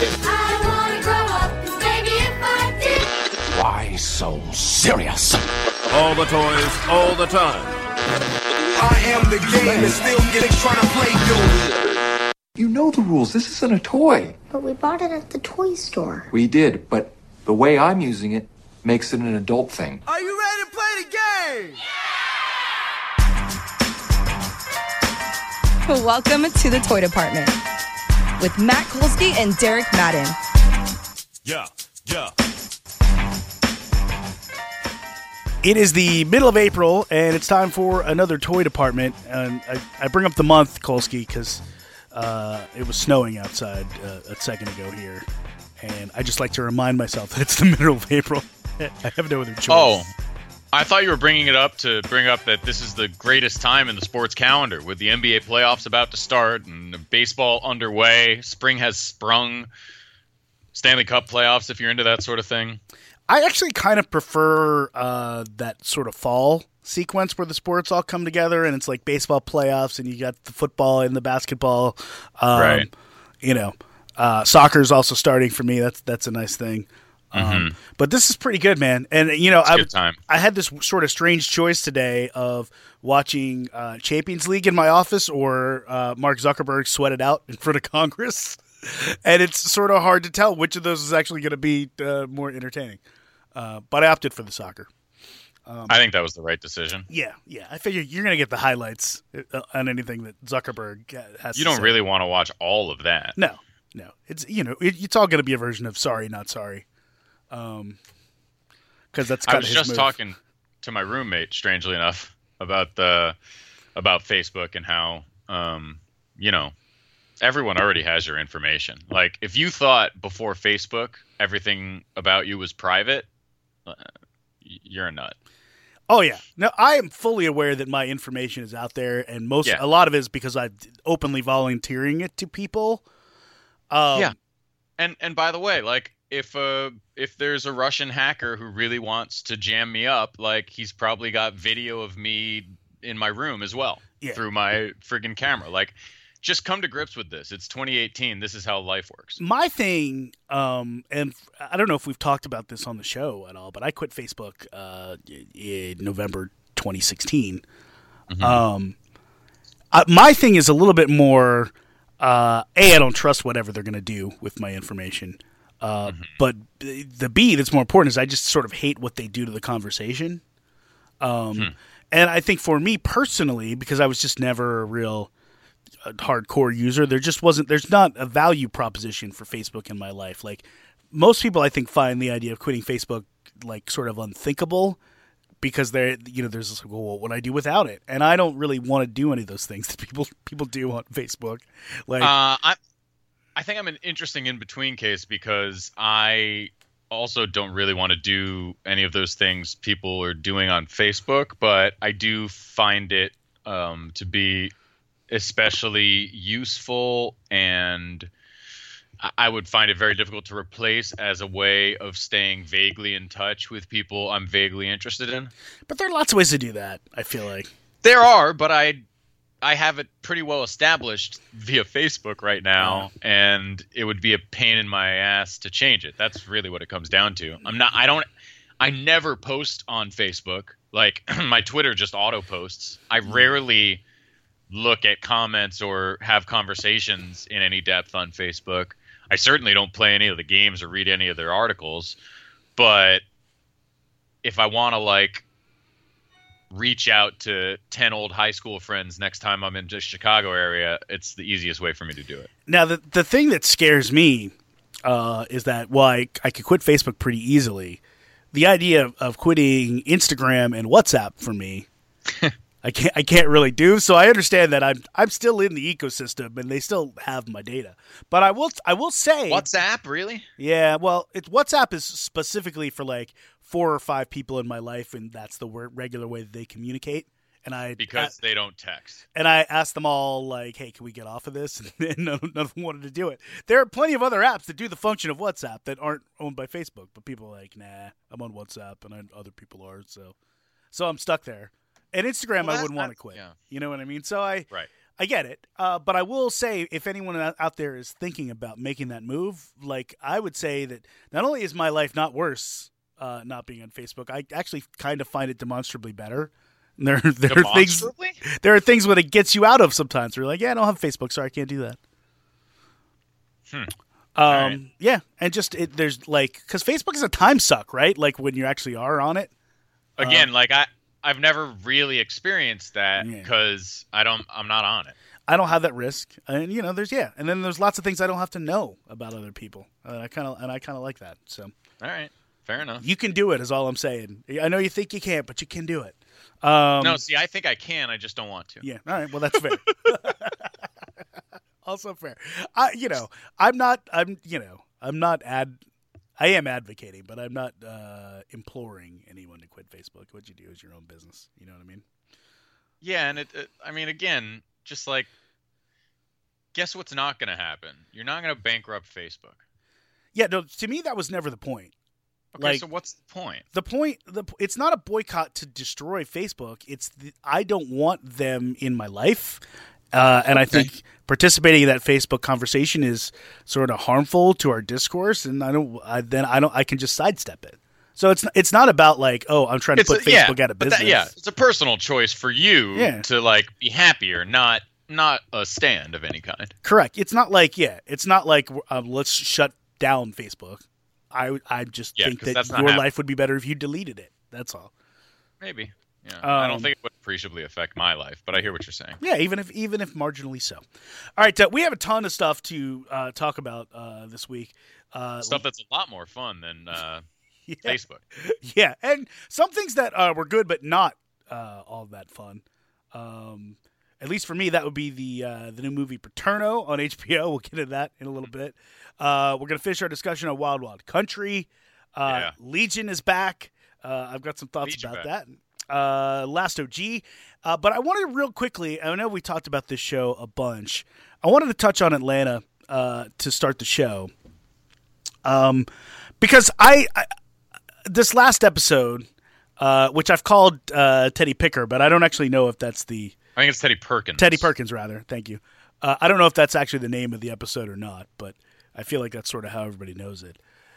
I wanna grow up, 'cause maybe if I did. Why so serious? All the toys, all the time. I am the game and still getting trying to play you. You know the rules. This isn't a toy. But we bought it at the toy store. We did, but the way I'm using it makes it an adult thing. Are you ready to play the game? Welcome to the Toy Department with Matt Kolsky and Derek Madden. Yeah. It is the middle of April, and it's time for another Toy Department. And I bring up the month, Kolsky, because it was snowing outside a second ago here. And I just like to remind myself that it's the middle of April. I have no other choice. Oh, I thought you were bringing it up to bring up that this is the greatest time in the sports calendar with the NBA playoffs about to start and the baseball underway. Spring has sprung. Stanley Cup playoffs, if you're into that sort of thing. I actually kind of prefer that sort of fall sequence where the sports all come together and it's like baseball playoffs and you got the football and the basketball. Right. You know, soccer's also starting for me. That's a nice thing. But this is pretty good, man. And, you know, I had this sort of strange choice today of watching Champions League in my office or Mark Zuckerberg sweat it out in front of Congress. And it's sort of hard to tell which of those is actually going to be more entertaining. But I opted for the soccer. I think that was the right decision. Yeah. I figure you're going to get the highlights on anything that Zuckerberg has You to don't say. really want to watch all of that. No. It's, you know, it's all going to be a version of sorry, not sorry. Because that's kind I of was his just move. talking to my roommate, strangely enough, about Facebook and how, you know, everyone already has your information. Like, if you thought before Facebook everything about you was private, you're a nut. Oh yeah, no, I am fully aware that my information is out there, and a lot of it is because I'm openly volunteering it to people. Yeah, and by the way, like if there's a Russian hacker who really wants to jam me up, like he's probably got video of me in my room as well through my friggin' camera. Like, just come to grips with this. It's 2018. This is how life works. My thing, and I don't know if we've talked about this on the show at all, but I quit Facebook in November 2016. My thing is a little bit more, I don't trust whatever they're going to do with my information. But the B that's more important is I just sort of hate what they do to the conversation. And I think for me personally, because I was just never a real hardcore user, there's not a value proposition for Facebook in my life. Like, most people I think find the idea of quitting Facebook like sort of unthinkable because there's this, well, what would I do without it? And I don't really want to do any of those things that people do on Facebook. Like, I think I'm an interesting in-between case because I also don't really want to do any of those things people are doing on Facebook, but I do find it to be especially useful, and I would find it very difficult to replace as a way of staying vaguely in touch with people I'm vaguely interested in. But there are lots of ways to do that, I feel like. There are, but I have it pretty well established via Facebook right now, and it would be a pain in my ass to change it. That's really what it comes down to. I never post on Facebook. Like, my Twitter just auto posts. I rarely look at comments or have conversations in any depth on Facebook. I certainly don't play any of the games or read any of their articles. But if I want to, like, reach out to 10 old high school friends next time I'm in the Chicago area, it's the easiest way for me to do it. Now, the thing that scares me is that, well, I could quit Facebook pretty easily. The idea of quitting Instagram and WhatsApp for me, I can't really do. So I understand that I'm still in the ecosystem and they still have my data. But I will say, WhatsApp, really? Yeah, well, WhatsApp is specifically for like 4 or 5 people in my life, and that's the regular way that they communicate. And because they don't text. And I asked them all, like, hey, can we get off of this? And none of them wanted to do it. There are plenty of other apps that do the function of WhatsApp that aren't owned by Facebook, but people are like, nah, I'm on WhatsApp, and other people are, so I'm stuck there. And Instagram, I wouldn't want to quit. Yeah. You know what I mean? So I I get it. But I will say, if anyone out there is thinking about making that move, like, I would say that not only is my life not worse not being on Facebook, I actually kind of find it demonstrably better. And there are things when it gets you out of sometimes. You're like, yeah, I don't have Facebook, sorry, I can't do that. Right. Yeah, and just there's like, because Facebook is a time suck, right? Like when you actually are on it. Again, like I've never really experienced that because I'm not on it. I don't have that risk, and and then there's lots of things I don't have to know about other people. I kind of like that. So, all right, fair enough. You can do it, is all I'm saying. I know you think you can't, but you can do it. No, see, I think I can. I just don't want to. Yeah. All right. Well, that's fair. Also fair. I am advocating, but I'm not imploring anyone to quit Facebook. What you do is your own business. You know what I mean? Yeah, and I mean, again, just like, guess what's not going to happen? You're not going to bankrupt Facebook. Yeah, no, to me, that was never the point. Okay, so what's the point? It's not a boycott to destroy Facebook. I don't want them in my life. And I think participating in that Facebook conversation is sort of harmful to our discourse, and I can just sidestep it. So it's not about like, oh, I'm trying to put Facebook out of business. It's a personal choice for you to like be happier, not a stand of any kind. Correct. It's not like let's shut down Facebook. I just think that your life would be better if you deleted it. That's all. Maybe. Yeah, I don't think it would appreciably affect my life, but I hear what you're saying. Yeah, even if marginally so. All right, we have a ton of stuff to talk about this week. Stuff that's a lot more fun than Facebook. Yeah, and some things that were good but not all that fun. At least for me, that would be the new movie Paterno on HBO. We'll get into that in a little bit. We're going to finish our discussion on Wild Wild Country. Legion is back. I've got some thoughts about that. Last OG. But I wanted to real quickly, I know we talked about this show a bunch. I wanted to touch on Atlanta to start the show. Because I this last episode, which I've called Teddy Picker, but I don't actually know if that's I think it's Teddy Perkins. Teddy Perkins, rather. Thank you. I don't know if that's actually the name of the episode or not, but I feel like that's sort of how everybody knows it.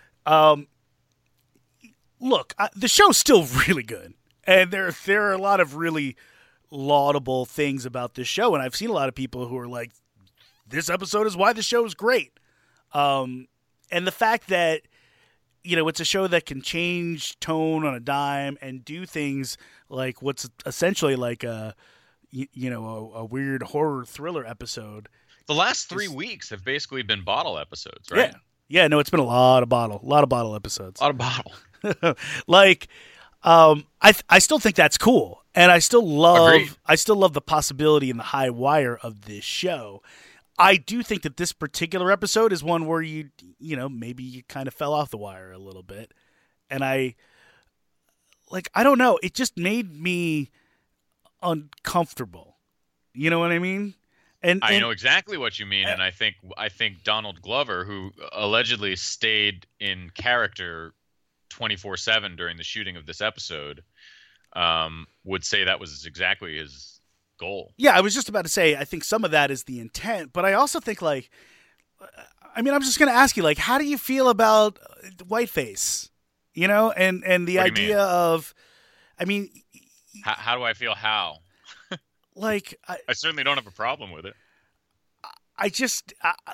Look, the show's still really good. And there are a lot of really laudable things about this show, and I've seen a lot of people who are like, this episode is why the show is great. And the fact that, it's a show that can change tone on a dime and do things like what's essentially like a weird horror thriller episode. The last 3 weeks have basically been bottle episodes, right? Yeah, no, it's been a lot of bottle episodes. A lot of bottle. Like, I still think that's cool, and I still love the possibility and the high wire of this show. I do think that this particular episode is one where maybe you kind of fell off the wire a little bit, and I don't know, it just made me uncomfortable. You know what I mean? And I know exactly what you mean, and I think Donald Glover, who allegedly stayed in character 24/7 during the shooting of this episode, would say that was exactly his goal. Yeah, I was just about to say, I think some of that is the intent, but I also think I'm just going to ask you, how do you feel about Whiteface? And the idea of, how do I feel? How? I certainly don't have a problem with it. I just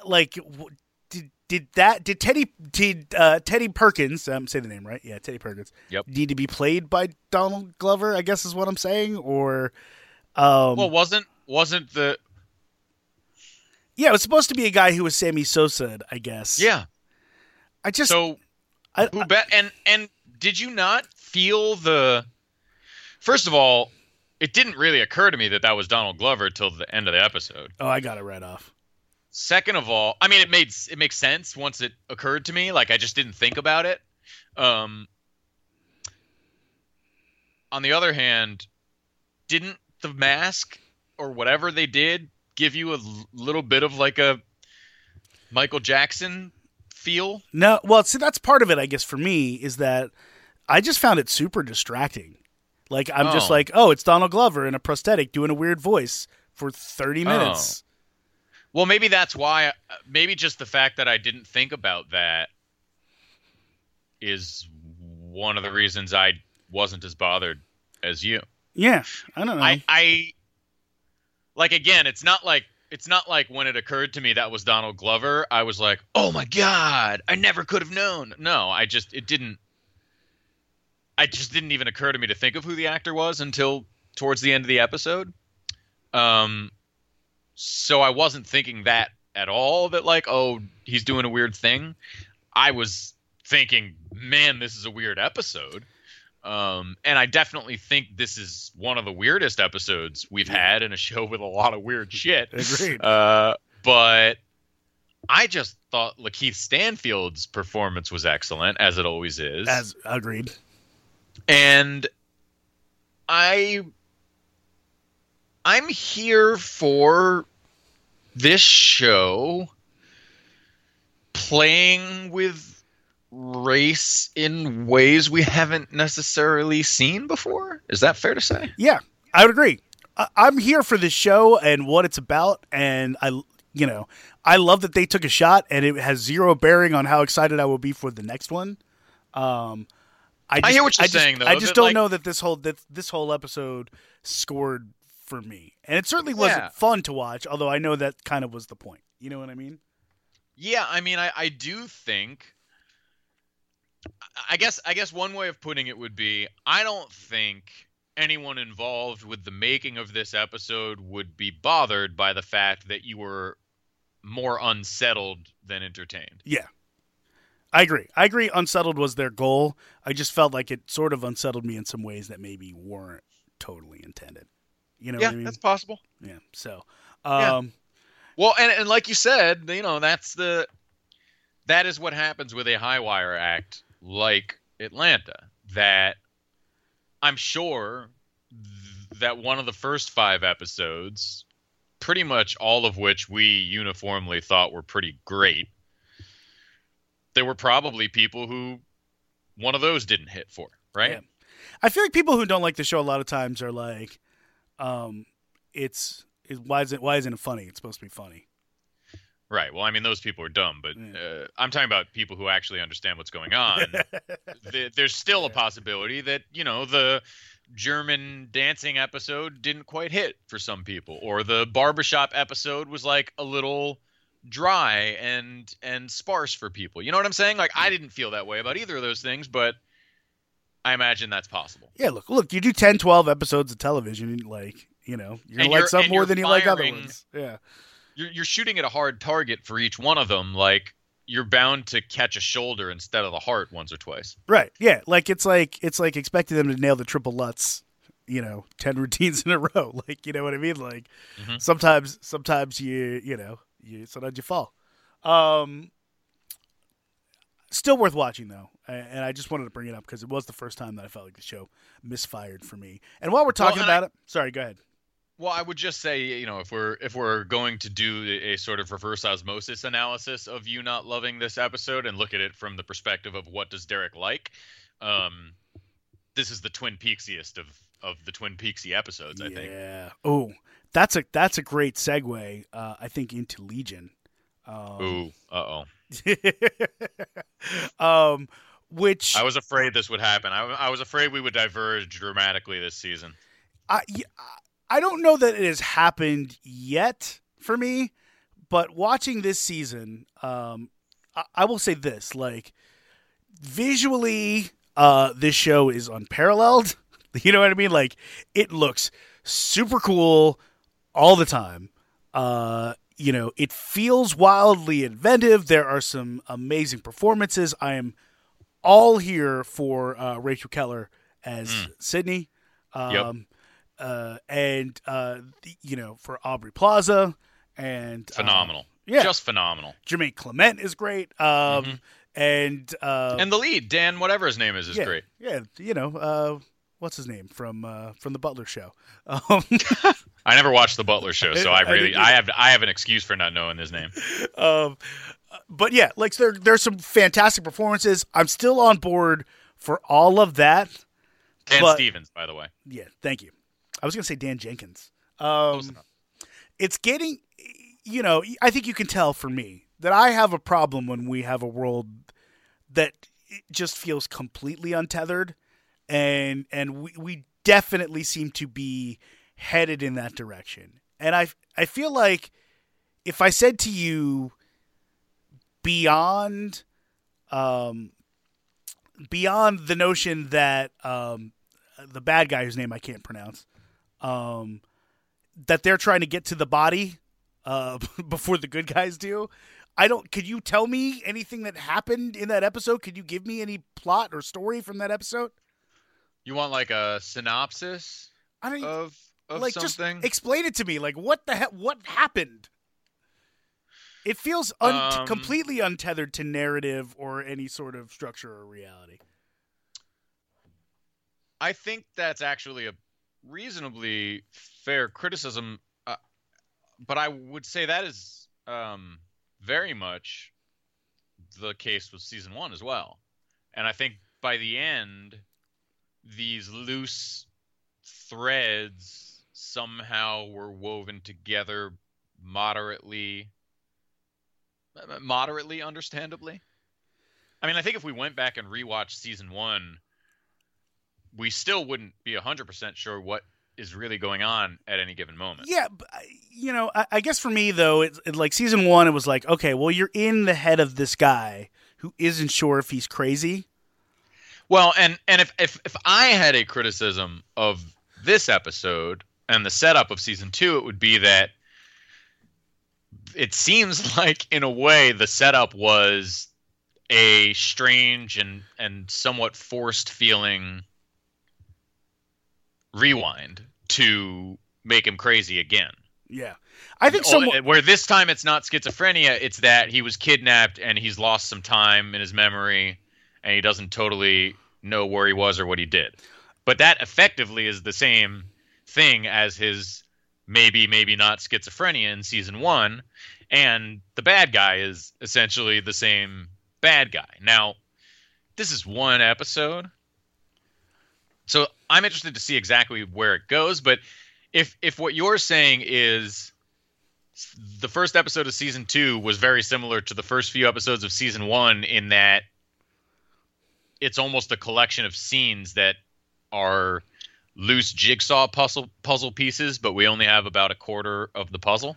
Did Teddy Perkins, say the name right? Yeah, Teddy Perkins. Yep. Need to be played by Donald Glover, I guess is what I'm saying, or wasn't the Yeah, it was supposed to be a guy who was Sammy Sosa, I guess. Yeah. And did you not feel the First of all, it didn't really occur to me that was Donald Glover till the end of the episode. Oh, I got it right off. Second of all, it makes sense once it occurred to me. I just didn't think about it. On the other hand, didn't the mask or whatever they did give you a little bit of a Michael Jackson feel? No, well, see, that's part of it, I guess, for me, is that I just found it super distracting. I'm just it's Donald Glover in a prosthetic doing a weird voice for 30 minutes. Well, maybe that's why. Maybe just the fact that I didn't think about that is one of the reasons I wasn't as bothered as you. Yeah, I don't know. I like, again, it's not like when it occurred to me that was Donald Glover, I was like, oh my God, I never could have known. No, it just didn't even occur to me to think of who the actor was until towards the end of the episode. So I wasn't thinking that at all, that like, oh, he's doing a weird thing. I was thinking, man, this is a weird episode. And I definitely think this is one of the weirdest episodes we've had in a show with a lot of weird shit. Agreed. But I just thought Lakeith Stanfield's performance was excellent, as it always is. As agreed. And I'm here for this show playing with race in ways we haven't necessarily seen before. Is that fair to say? Yeah, I would agree. I'm here for this show and what it's about, and I love that they took a shot, and it has zero bearing on how excited I will be for the next one. I hear what you're saying, though. I just don't know that this whole episode scored for me, and it certainly wasn't fun to watch. Although I know that kind of was the point. You know what I mean? Yeah, I mean, I do think. I guess one way of putting it would be, I don't think anyone involved with the making of this episode would be bothered by the fact that you were more unsettled than entertained. Yeah. I agree. Unsettled was their goal. I just felt like it sort of unsettled me in some ways that maybe weren't totally intended. You know what I mean? That's possible. Yeah. So, well, and like you said, that is what happens with a high wire act like Atlanta, that I'm sure that one of the first 5 episodes, pretty much all of which we uniformly thought were pretty great, there were probably people who one of those didn't hit for, right? Yeah. I feel like people who don't like the show a lot of times are like, why isn't it funny? It's supposed to be funny. Right. Well, I mean, those people are dumb, but I'm talking about people who actually understand what's going on. There's still a possibility that, the German dancing episode didn't quite hit for some people, or the barbershop episode was like a little dry and sparse for people. You know what I'm saying? Like, I didn't feel that way about either of those things, but I imagine that's possible. Yeah, look, you do 10, 12 episodes of television, like, you're going to like some more than you like other ones. Yeah. You're shooting at a hard target for each one of them. Like, you're bound to catch a shoulder instead of the heart once or twice. Right. Yeah. Like it's like expecting them to nail the triple Lutz, 10 routines in a row. Like, you know what I mean? Like sometimes you fall. Still worth watching though. And I just wanted to bring it up because it was the first time that I felt like the show misfired for me. And while we're talking about it, sorry, go ahead. Well, I would just say, if we're going to do a sort of reverse osmosis analysis of you not loving this episode and look at it from the perspective of what does Derek like, this is the Twin Peaksiest of the Twin Peaksy episodes, I think. Yeah. Oh, that's a great segue, I think, into Legion. Which I was afraid this would happen. I was afraid we would diverge dramatically this season. I don't know that it has happened yet for me, but watching this season, I will say this, like, visually, this show is unparalleled. You know what I mean? Like, it looks super cool all the time. It feels wildly inventive. There are some amazing performances. I am all here for Rachel Keller as Sydney. Yep. For Aubrey Plaza and phenomenal. Just phenomenal. Jermaine Clement is great. And the lead, Dan, whatever his name is great. Yeah. What's his name from the Butler Show? I never watched the Butler Show, so I have an excuse for not knowing his name. But yeah, like there's some fantastic performances. I'm still on board for all of that. Dan Stevens, by the way. Yeah, thank you. I was going to say Dan Jenkins. it's getting, I think you can tell for me that I have a problem when we have a world that just feels completely untethered, and we definitely seem to be headed in that direction. And I feel like if I said to you beyond the notion that the bad guy whose name I can't pronounce, that they're trying to get to the body before the good guys do. Could you tell me anything that happened in that episode? Could you give me any plot or story from that episode? You want like a synopsis of like, something? Just explain it to me. Like, what the heck? What happened? It feels completely untethered to narrative or any sort of structure or reality. I think that's actually a reasonably fair criticism, but I would say that is very much the case with season 1 as well. And I think by the end, these loose threads somehow were woven together moderately understandably. I mean, I think if we went back and rewatched season 1, we still wouldn't be 100% sure what is really going on at any given moment. Yeah, but, I guess for me, though, it's like season 1, it was like, okay, well, you're in the head of this guy who isn't sure if he's crazy. Well, and if I had a criticism of this episode and the setup of season 2, it would be that it seems like, in a way, the setup was a strange and somewhat forced feeling rewind to make him crazy again. Yeah. I think where this time it's not schizophrenia, it's that he was kidnapped and he's lost some time in his memory and he doesn't totally know where he was or what he did. But that effectively is the same thing as his maybe not schizophrenia in season 1, and the bad guy is essentially the same bad guy. Now, this is one episode, so I'm interested to see exactly where it goes, but if what you're saying is the first episode of season 2 was very similar to the first few episodes of season 1 in that it's almost a collection of scenes that are loose jigsaw puzzle pieces, but we only have about a quarter of the puzzle.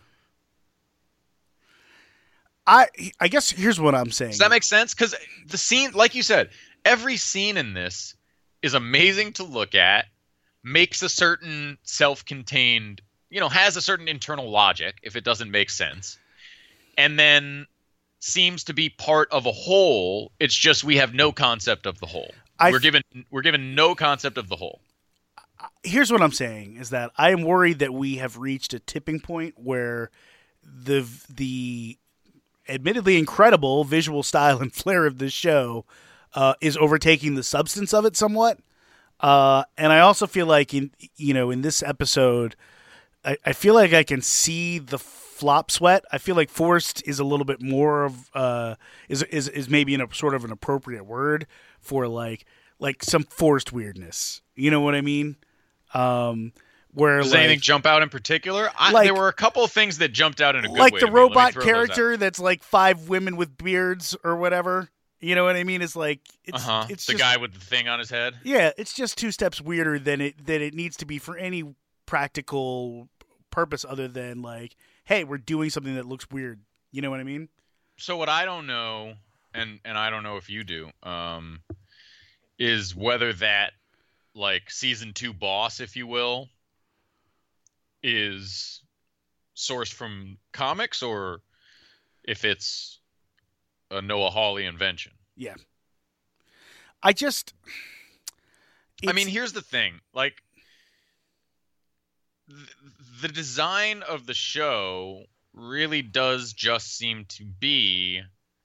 I guess here's what I'm saying. Does that make sense? Because the scene, like you said, every scene in this is amazing to look at, makes a certain self-contained, has a certain internal logic if it doesn't make sense, and then seems to be part of a whole. It's just we have no concept of the whole. We're given no concept of the whole. Here's what I'm saying is that I am worried that we have reached a tipping point where the admittedly incredible visual style and flair of this show is overtaking the substance of it somewhat. And I also feel like in this episode, I feel like I can see the flop sweat. I feel like forced is a little bit more of is maybe in a sort of an appropriate word for like some forced weirdness. You know what I mean? Where does anything jump out in particular? There were a couple of things that jumped out in a good way. Like the robot character that's like 5 women with beards or whatever. You know what I mean? It's like it's the just, guy with the thing on his head. Yeah, it's just 2 steps weirder than it needs to be for any practical purpose other than like, hey, we're doing something that looks weird. You know what I mean? So what I don't know, and I don't know if you do, is whether that like season 2 boss, if you will, is sourced from comics or if it's a Noah Hawley invention. Yeah. I mean, here's the thing. Like, the design of the show really does just seem to be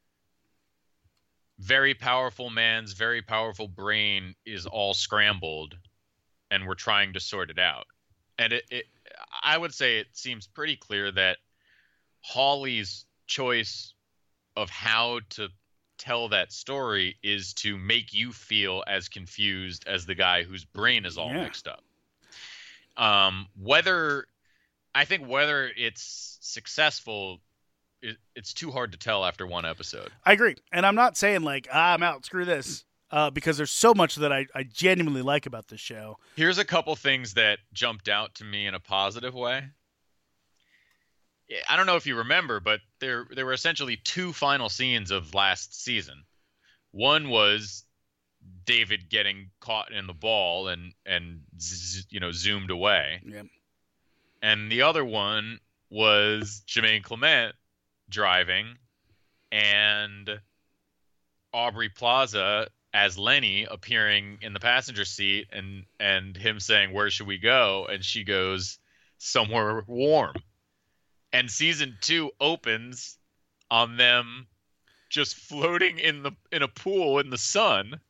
very powerful man's very powerful brain is all scrambled, and we're trying to sort it out. And I would say it seems pretty clear that Hawley's choice of how to tell that story is to make you feel as confused as the guy whose brain is all mixed up. Whether I think whether it's successful, it's too hard to tell after one episode. I agree. And I'm not saying like, I'm out, screw this, because there's so much that I genuinely like about this show. Here's a couple things that jumped out to me in a positive way. I don't know if you remember, but there were essentially two final scenes of last season. One was David getting caught in the ball and zoomed away. Yeah. And the other one was Jermaine Clement driving and Aubrey Plaza as Lenny appearing in the passenger seat and him saying, "Where should we go?" And she goes, "Somewhere warm." And season 2 opens on them just floating in a pool in the sun,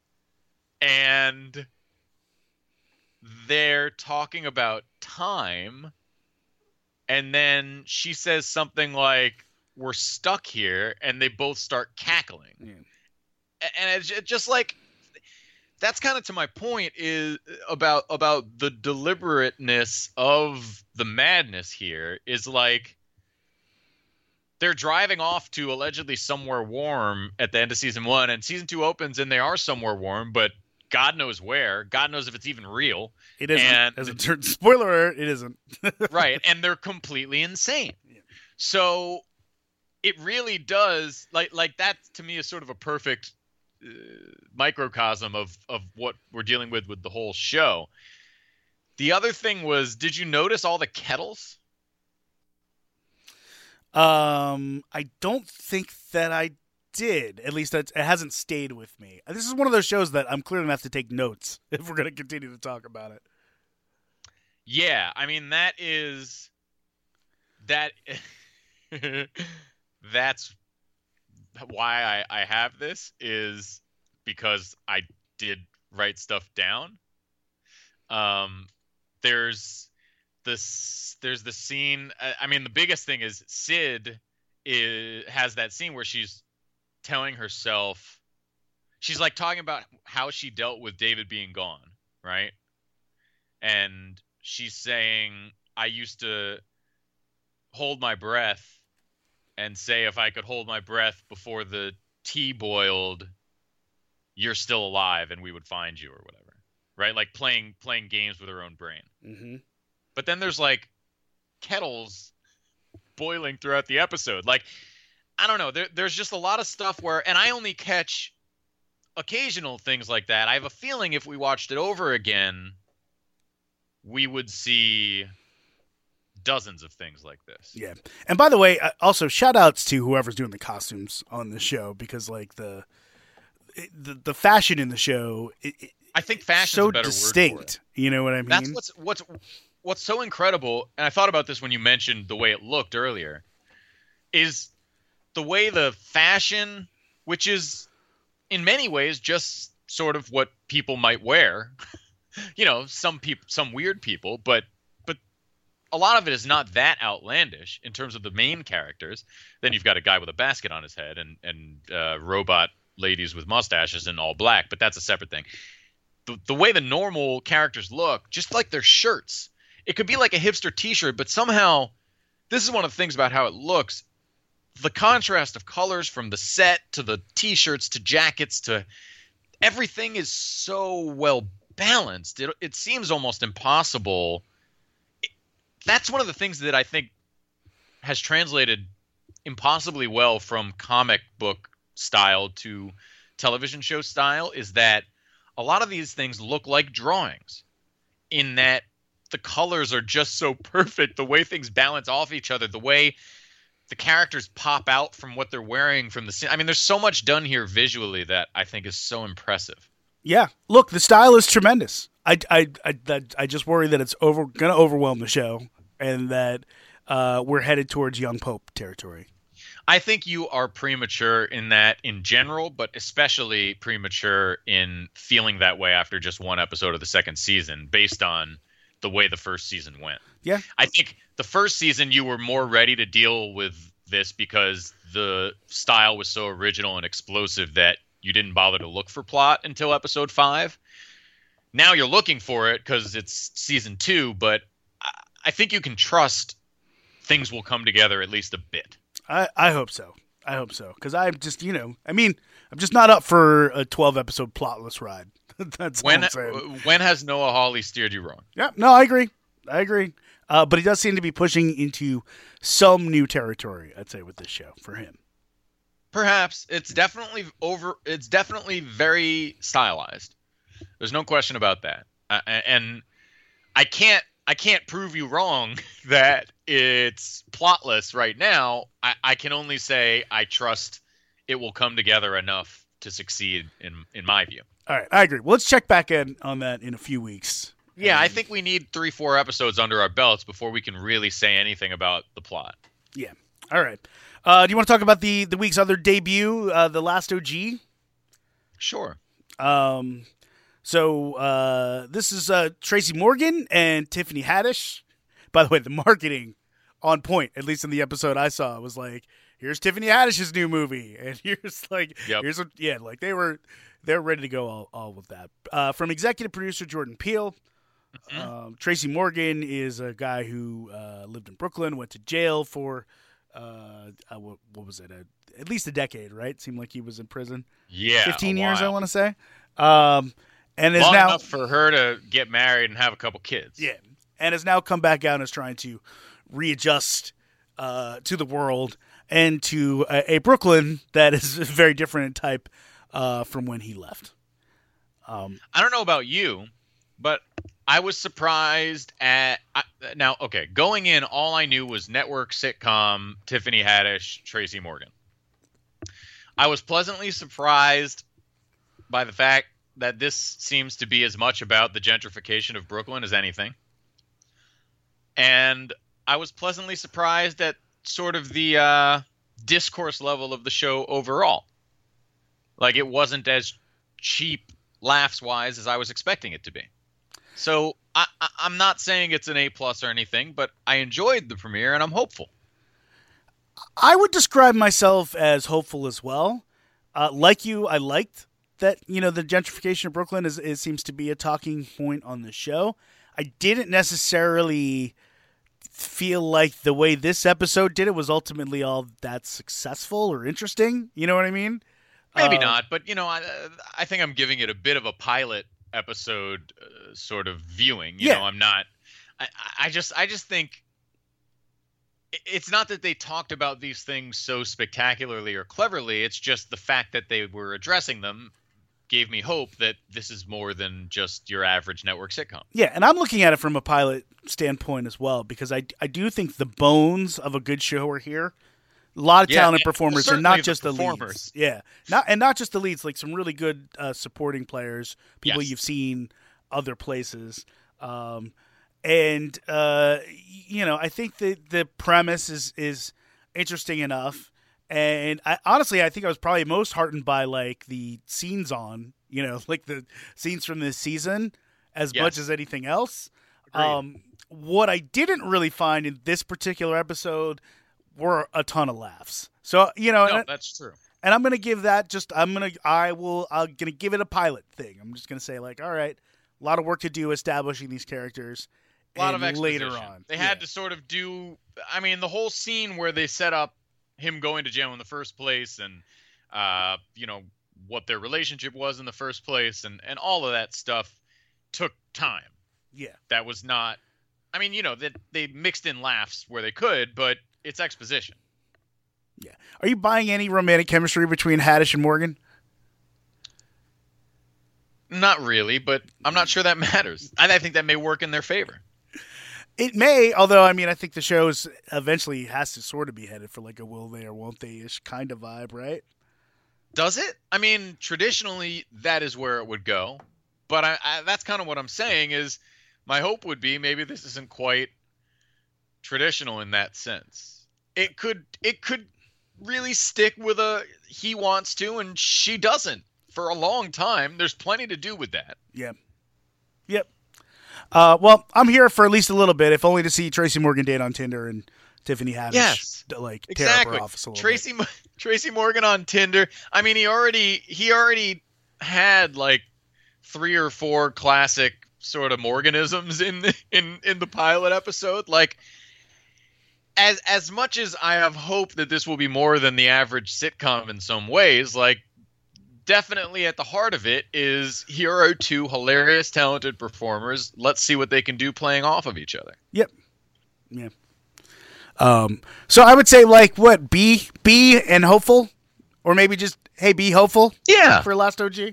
and they're talking about time, and then she says something like, "We're stuck here," and they both start cackling. Yeah. And it's just like, that's kind of to my point is about the deliberateness of the madness here. Is like, they're driving off to allegedly somewhere warm at the end of season 1, and season 2 opens and they are somewhere warm, but God knows where. God knows if it's even real. It isn't. And, as it turns, spoiler alert, it isn't. Right, and they're completely insane. Yeah. So it really does, like that to me is sort of a perfect microcosm of what we're dealing with the whole show. The other thing was, did you notice all the kettles? I don't think that I did. At least it hasn't stayed with me. This is one of those shows that I'm clearly going to have to take notes if we're going to continue to talk about it. Yeah, I mean, that's why I have this, is because I did write stuff down. There's the scene. I mean, the biggest thing is Sid has that scene where she's telling herself, she's like talking about how she dealt with David being gone, right? And she's saying, "I used to hold my breath and say, if I could hold my breath before the tea boiled, you're still alive and we would find you," or whatever, right? Like playing games with her own brain. Mm-hmm. But then there's like kettles boiling throughout the episode. Like, I don't know. There's just a lot of stuff where, and I only catch occasional things like that. I have a feeling if we watched it over again, we would see dozens of things like this. Yeah. And by the way, also shout outs to whoever's doing the costumes on the show, because like the fashion in the show, I think fashion's so a better distinct. word for it. You know what I mean? That's what's so incredible. And I thought about this when you mentioned the way it looked earlier, is the way the fashion, which is in many ways just sort of what people might wear, some weird people, but a lot of it is not that outlandish in terms of the main characters. Then you've got a guy with a basket on his head and robot ladies with mustaches in all black, but that's a separate thing. The way the normal characters look, just like their shirts, it could be like a hipster t-shirt, but somehow, this is one of the things about how it looks, the contrast of colors from the set to the t-shirts to jackets to everything is so well balanced. It seems almost impossible. That's one of the things that I think has translated impossibly well from comic book style to television show style, is that a lot of these things look like drawings, in that the colors are just so perfect, the way things balance off each other, the way the characters pop out from what they're wearing from the scene. I mean, there's so much done here visually that I think is so impressive. Yeah. Look, the style is tremendous. I just worry that it's going to overwhelm the show, and that we're headed towards Young Pope territory. I think you are premature in that in general, but especially premature in feeling that way after just one episode of the second season, based on the way the first season went. Yeah. I think the first season you were more ready to deal with this because the style was so original and explosive that you didn't bother to look for plot until episode 5. Now you're looking for it because it's season 2, but I think you can trust things will come together at least a bit. I hope so. I hope so. Because I'm just, I'm just not up for a 12-episode plotless ride. That's all I'm saying. When has Noah Hawley steered you wrong? Yeah, no, I agree. But he does seem to be pushing into some new territory, I'd say, with this show for him. Perhaps. It's definitely very stylized. There's no question about that. And I can't prove you wrong that it's plotless right now. I can only say I trust it will come together enough to succeed in my view. All right, I agree. Well, let's check back in on that in a few weeks. Yeah, I think we need 3-4 episodes under our belts before we can really say anything about the plot. Yeah. All right. Do you want to talk about the week's other debut, The Last OG? Sure. So this is Tracy Morgan and Tiffany Haddish. By the way, the marketing on point, at least in the episode I saw, was like, here's Tiffany Haddish's new movie. And here's they're ready to go all with that. From executive producer Jordan Peele. Tracy Morgan is a guy who lived in Brooklyn, went to jail for, what was it? At least a decade, right? It seemed like he was in prison. Yeah. 15 years, I want to say. And is long now enough for her to get married and have a couple kids. Yeah, and has now come back out and is trying to readjust to the world and to a Brooklyn that is very different in type from when he left. I don't know about you, but I was surprised at going in, all I knew was network sitcom, Tiffany Haddish, Tracy Morgan. I was pleasantly surprised by the fact that this seems to be as much about the gentrification of Brooklyn as anything. And I was pleasantly surprised at sort of the discourse level of the show overall. Like, it wasn't as cheap laughs-wise as I was expecting it to be. So I'm not saying it's an A+ or anything, but I enjoyed the premiere and I'm hopeful. I would describe myself as hopeful as well. Like you, I liked that, the gentrification of Brooklyn seems to be a talking point on the show. I didn't necessarily feel like the way this episode did it was ultimately all that successful or interesting. You know what I mean? Maybe not, but I think I'm giving it a bit of a pilot episode sort of viewing. I'm not. I just think it's not that they talked about these things so spectacularly or cleverly. It's just the fact that they were addressing them gave me hope that this is more than just your average network sitcom. Yeah, and I'm looking at it from a pilot standpoint as well, because I do think the bones of a good show are here. A lot of talented performers, and not just the leads. Yeah, not just the leads, like some really good supporting players, people you've seen other places. I think the premise is interesting enough. And I think I was probably most heartened by like the scenes like the scenes from this season as much as anything else. What I didn't really find in this particular episode were a ton of laughs. So, no, that's true. And I'm going to give that I'm going to give it a pilot thing. I'm just going to say like, all right, a lot of work to do establishing these characters. A lot of exposition. Later on. They had to sort of do, the whole scene where they set up him going to jail in the first place and, what their relationship was in the first place and all of that stuff took time. Yeah. That was not, that they mixed in laughs where they could, but it's exposition. Yeah. Are you buying any romantic chemistry between Haddish and Morgan? Not really, but I'm not sure that matters. I think that may work in their favor. It may, although, I think the show eventually has to sort of be headed for like a will they or won't they-ish kind of vibe, right? Does it? Traditionally, that is where it would go. But that's kind of what I'm saying is my hope would be maybe this isn't quite traditional in that sense. It could really stick with a he wants to and she doesn't for a long time. There's plenty to do with that. Yeah. Yep. Well, I'm here for at least a little bit, if only to see Tracy Morgan date on Tinder and Tiffany Haddish tear up her office a little bit. Tracy Morgan on Tinder. He already had like 3 or 4 classic sort of Morganisms in the pilot episode. Like, as much as I have hope that this will be more than the average sitcom in some ways, like, definitely at the heart of it is here are two hilarious, talented performers. Let's see what they can do playing off of each other. Yep. Yeah. So I would say like what be and hopeful, or maybe just hey be hopeful. Yeah. For Last OG.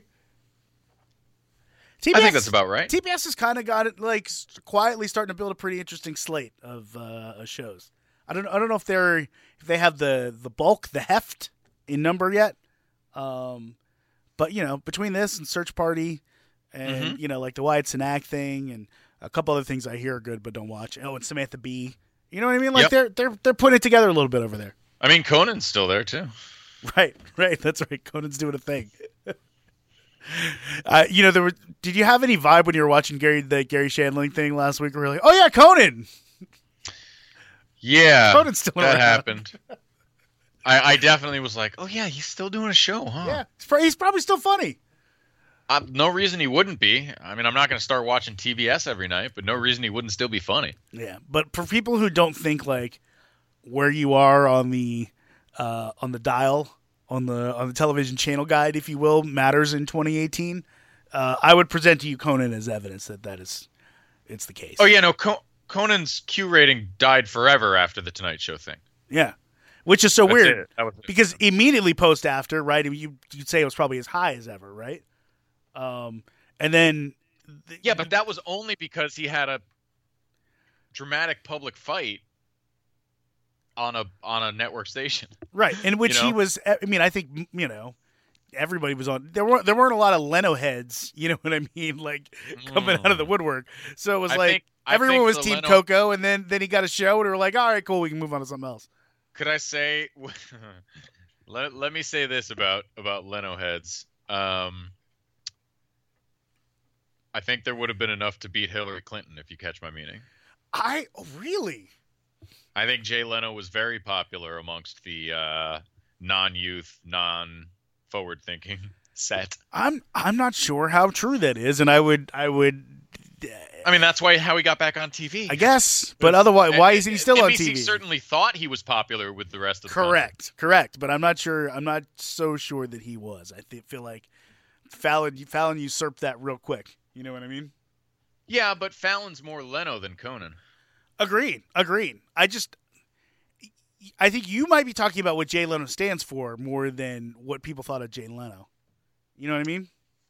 I think that's about right. TBS has kind of got it like quietly starting to build a pretty interesting slate of shows. I don't know if they have the bulk, the heft in number yet. But you know, between this and Search Party, and you know, like the Wyatt Cenac thing, and a couple other things I hear are good but don't watch. Oh, and Samantha Bee. You know what I mean? Like they're putting it together a little bit over there. I mean, Conan's still there too. Right. That's right. Conan's doing a thing. You know, did you have any vibe when you were watching the Gary Shandling thing last week? Where you're like, oh yeah, Conan. Yeah, Conan's still that around. happened. I definitely was like, oh yeah, he's still doing a show, huh? Yeah, he's probably still funny. No reason he wouldn't be. I mean, I'm not going to start watching TBS every night, but no reason he wouldn't still be funny. Yeah, but for people who don't think like where you are on the dial on the television channel guide, if you will, matters in 2018, I would present to you Conan as evidence that it's the case. Oh yeah, no, Conan's Q rating died forever after the Tonight Show thing. Yeah, which is so weird That was it. because immediately post after, right? You'd say it was probably as high as ever, right? And then yeah, but that was only because he had a dramatic public fight on a network station, right? In which he was. I mean, I think everybody was on. There weren't a lot of Leno heads. You know what I mean? Like coming out of the woodwork. So it was everyone was Team Leno... Coco, and then he got a show, and we were like, all right, cool, we can move on to something else. Could I say? Let me say this about Leno heads. I think there would have been enough to beat Hillary Clinton, if you catch my meaning. Really? I think Jay Leno was very popular amongst the non-youth, non-forward-thinking set. I'm not sure how true that is, and I would. I mean, that's how he got back on TV. I guess, but otherwise, why is he still on TV? NBC certainly thought he was popular with the rest of the Correct. But I'm not sure. I'm not so sure that he was. I feel like Fallon usurped that real quick. You know what I mean? Yeah, but Fallon's more Leno than Conan. Agreed. I think you might be talking about what Jay Leno stands for more than what people thought of Jay Leno. You know what I mean?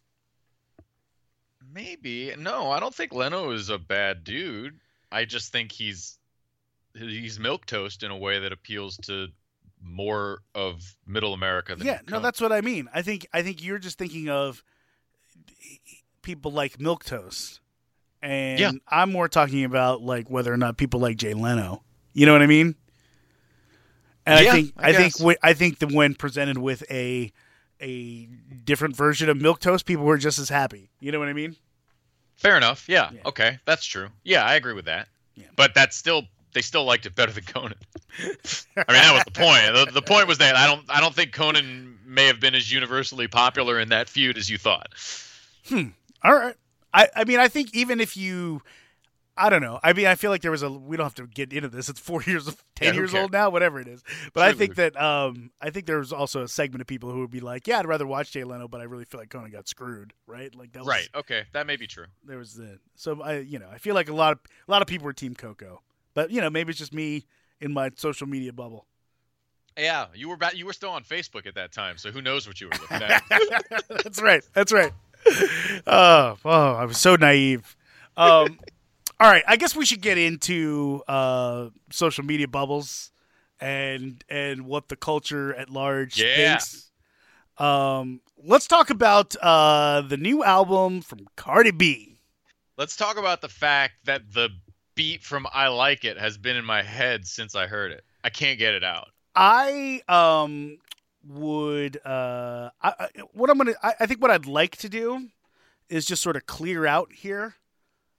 Maybe. No, I don't think Leno is a bad dude. I just think he's milquetoast in a way that appeals to more of middle America than Yeah, no, that's what I mean. I think you're just thinking of people like milquetoast. And I'm more talking about like whether or not people like Jay Leno. You know what I mean? And I think that when presented with a different version of milquetoast, people were just as happy. You know what I mean? Fair enough. Yeah. Okay, that's true. Yeah, I agree with that. Yeah. But they still liked it better than Conan. I mean, that was the point. The point was that I don't think Conan may have been as universally popular in that feud as you thought. All right. I mean, I think even if you, I don't know. I mean, I feel like we don't have to get into this. It's 10 years old now, whatever it is. But I think that, I think there was also a segment of people who would be like, yeah, I'd rather watch Jay Leno, but I really feel like Conan got screwed, right? Like that was, right. Okay. That may be true. There was I feel like a lot of people were Team Coco, but maybe it's just me in my social media bubble. Yeah. You were still on Facebook at that time. So who knows what you were looking at. That's right. Oh, I was so naive. All right, I guess we should get into social media bubbles and what the culture at large thinks. Let's talk about the new album from Cardi B. Let's talk about the fact that the beat from "I Like It" has been in my head since I heard it. I can't get it out. I think what I'd like to do is just sort of clear out here.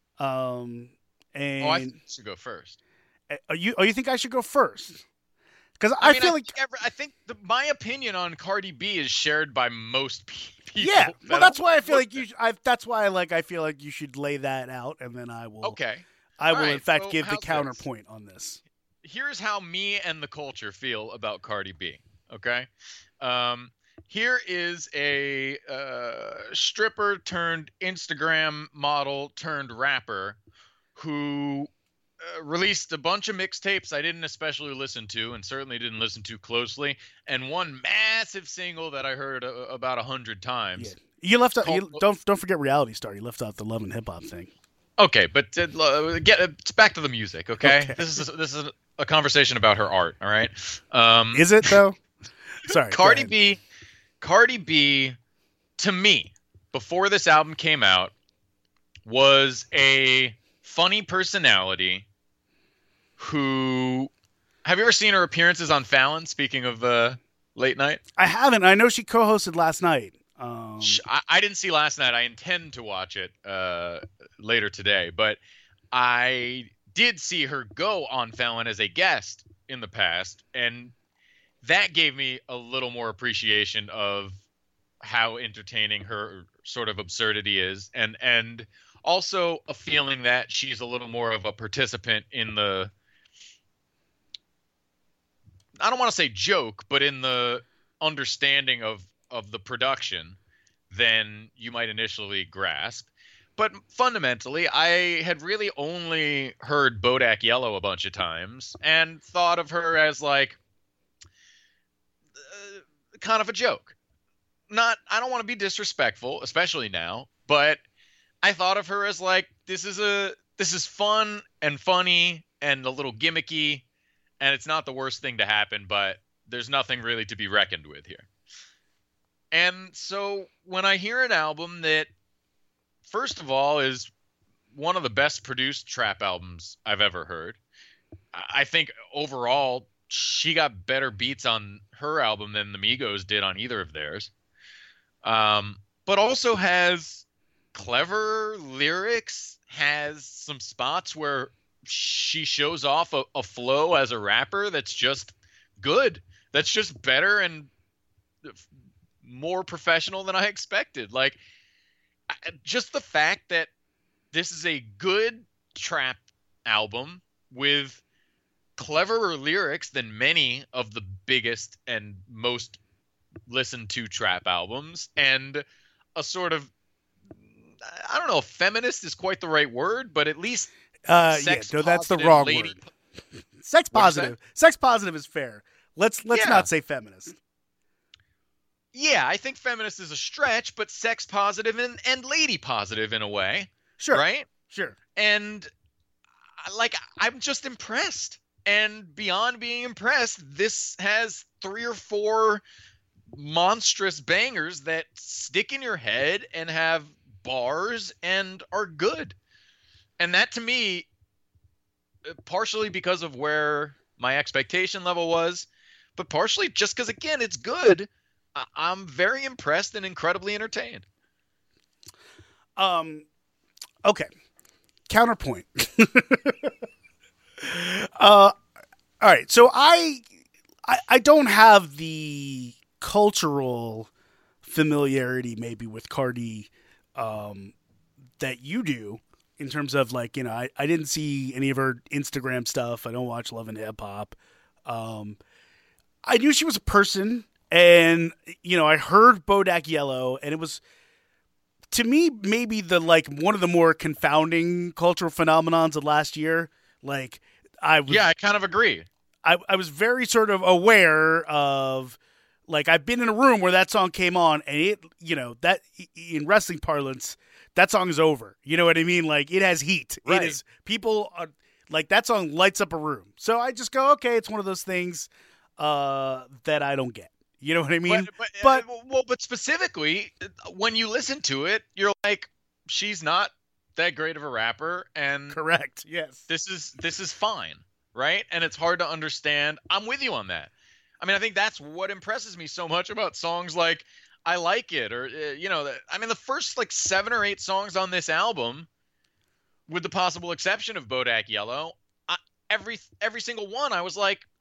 And I think you should go first. You think I should go first? Because I feel like I think my opinion on Cardi B is shared by most people. yeah. Well, that's why I feel like you. that's why I feel like you should lay that out, and then I will. Okay. I will All in right, fact so give the how's this? counterpoint on this. Here's how me and the culture feel about Cardi B. Okay. Here is a stripper turned Instagram model turned rapper who released a bunch of mixtapes I didn't especially listen to and certainly didn't listen to closely, and one massive single that I heard about 100 times. Yeah. You left out. Don't forget Reality Star. You left out the Love and Hip Hop thing. Okay, but it's back to the music. Okay, this is a conversation about her art. All right. Is it though? Sorry. Cardi B, to me, before this album came out, was a funny personality who. Have you ever seen her appearances on Fallon? Speaking of late night, I haven't. I know she co-hosted last night. I didn't see last night. I intend to watch it later today, but I did see her go on Fallon as a guest in the past, and that gave me a little more appreciation of how entertaining her sort of absurdity is, and also a feeling that she's a little more of a participant in the, I don't want to say joke, but in the understanding of the production than you might initially grasp. But fundamentally, I had really only heard Bodak Yellow a bunch of times and thought of her as like kind of a joke. I don't want to be disrespectful, especially now, but I thought of her as like, this is fun and funny and a little gimmicky, and it's not the worst thing to happen, but there's nothing really to be reckoned with here. And so when I hear an album that, first of all, is one of the best produced trap albums I've ever heard, I think overall she got better beats on her album than the Migos did on either of theirs. But also has clever lyrics, has some spots where she shows off a flow as a rapper that's just good. That's just better and more professional than I expected. Like, just the fact that this is a good trap album with cleverer lyrics than many of the biggest and most listened to trap albums, and a sort of, I don't know if feminist is quite the right word, but at least that's the wrong word. Sex positive. Sex positive is fair. Let's not say feminist. Yeah, I think feminist is a stretch, but sex positive and lady positive in a way. Sure. Right? Sure. And like, I'm just impressed. And beyond being impressed, this has 3 or 4 monstrous bangers that stick in your head and have bars and are good. And that, to me, partially because of where my expectation level was, but partially just because, again, it's good, I'm very impressed and incredibly entertained. Okay. Counterpoint. All right. So I don't have the cultural familiarity maybe with Cardi that you do, in terms of, like, you know, I didn't see any of her Instagram stuff. I don't watch Love and Hip Hop. I knew she was a person, and, you know, I heard Bodak Yellow, and it was, to me, maybe one of the more confounding cultural phenomenons of last year. Like, I kind of agree. I was very sort of aware of, like, I've been in a room where that song came on, and it, you know, that in wrestling parlance, that song is over. You know what I mean? Like, it has heat. Right. It is, people are, like, that song lights up a room. So I just go, okay, it's one of those things that I don't get. You know what I mean? But specifically, when you listen to it, you're like, she's not that great of a rapper, and correct. Yes, this is fine, right? And it's hard to understand. I'm with you on that. I mean, I think that's what impresses me so much about songs like I Like It, or you know, I mean, the first like 7 or 8 songs on this album, with the possible exception of Bodak Yellow, every single one, I was like,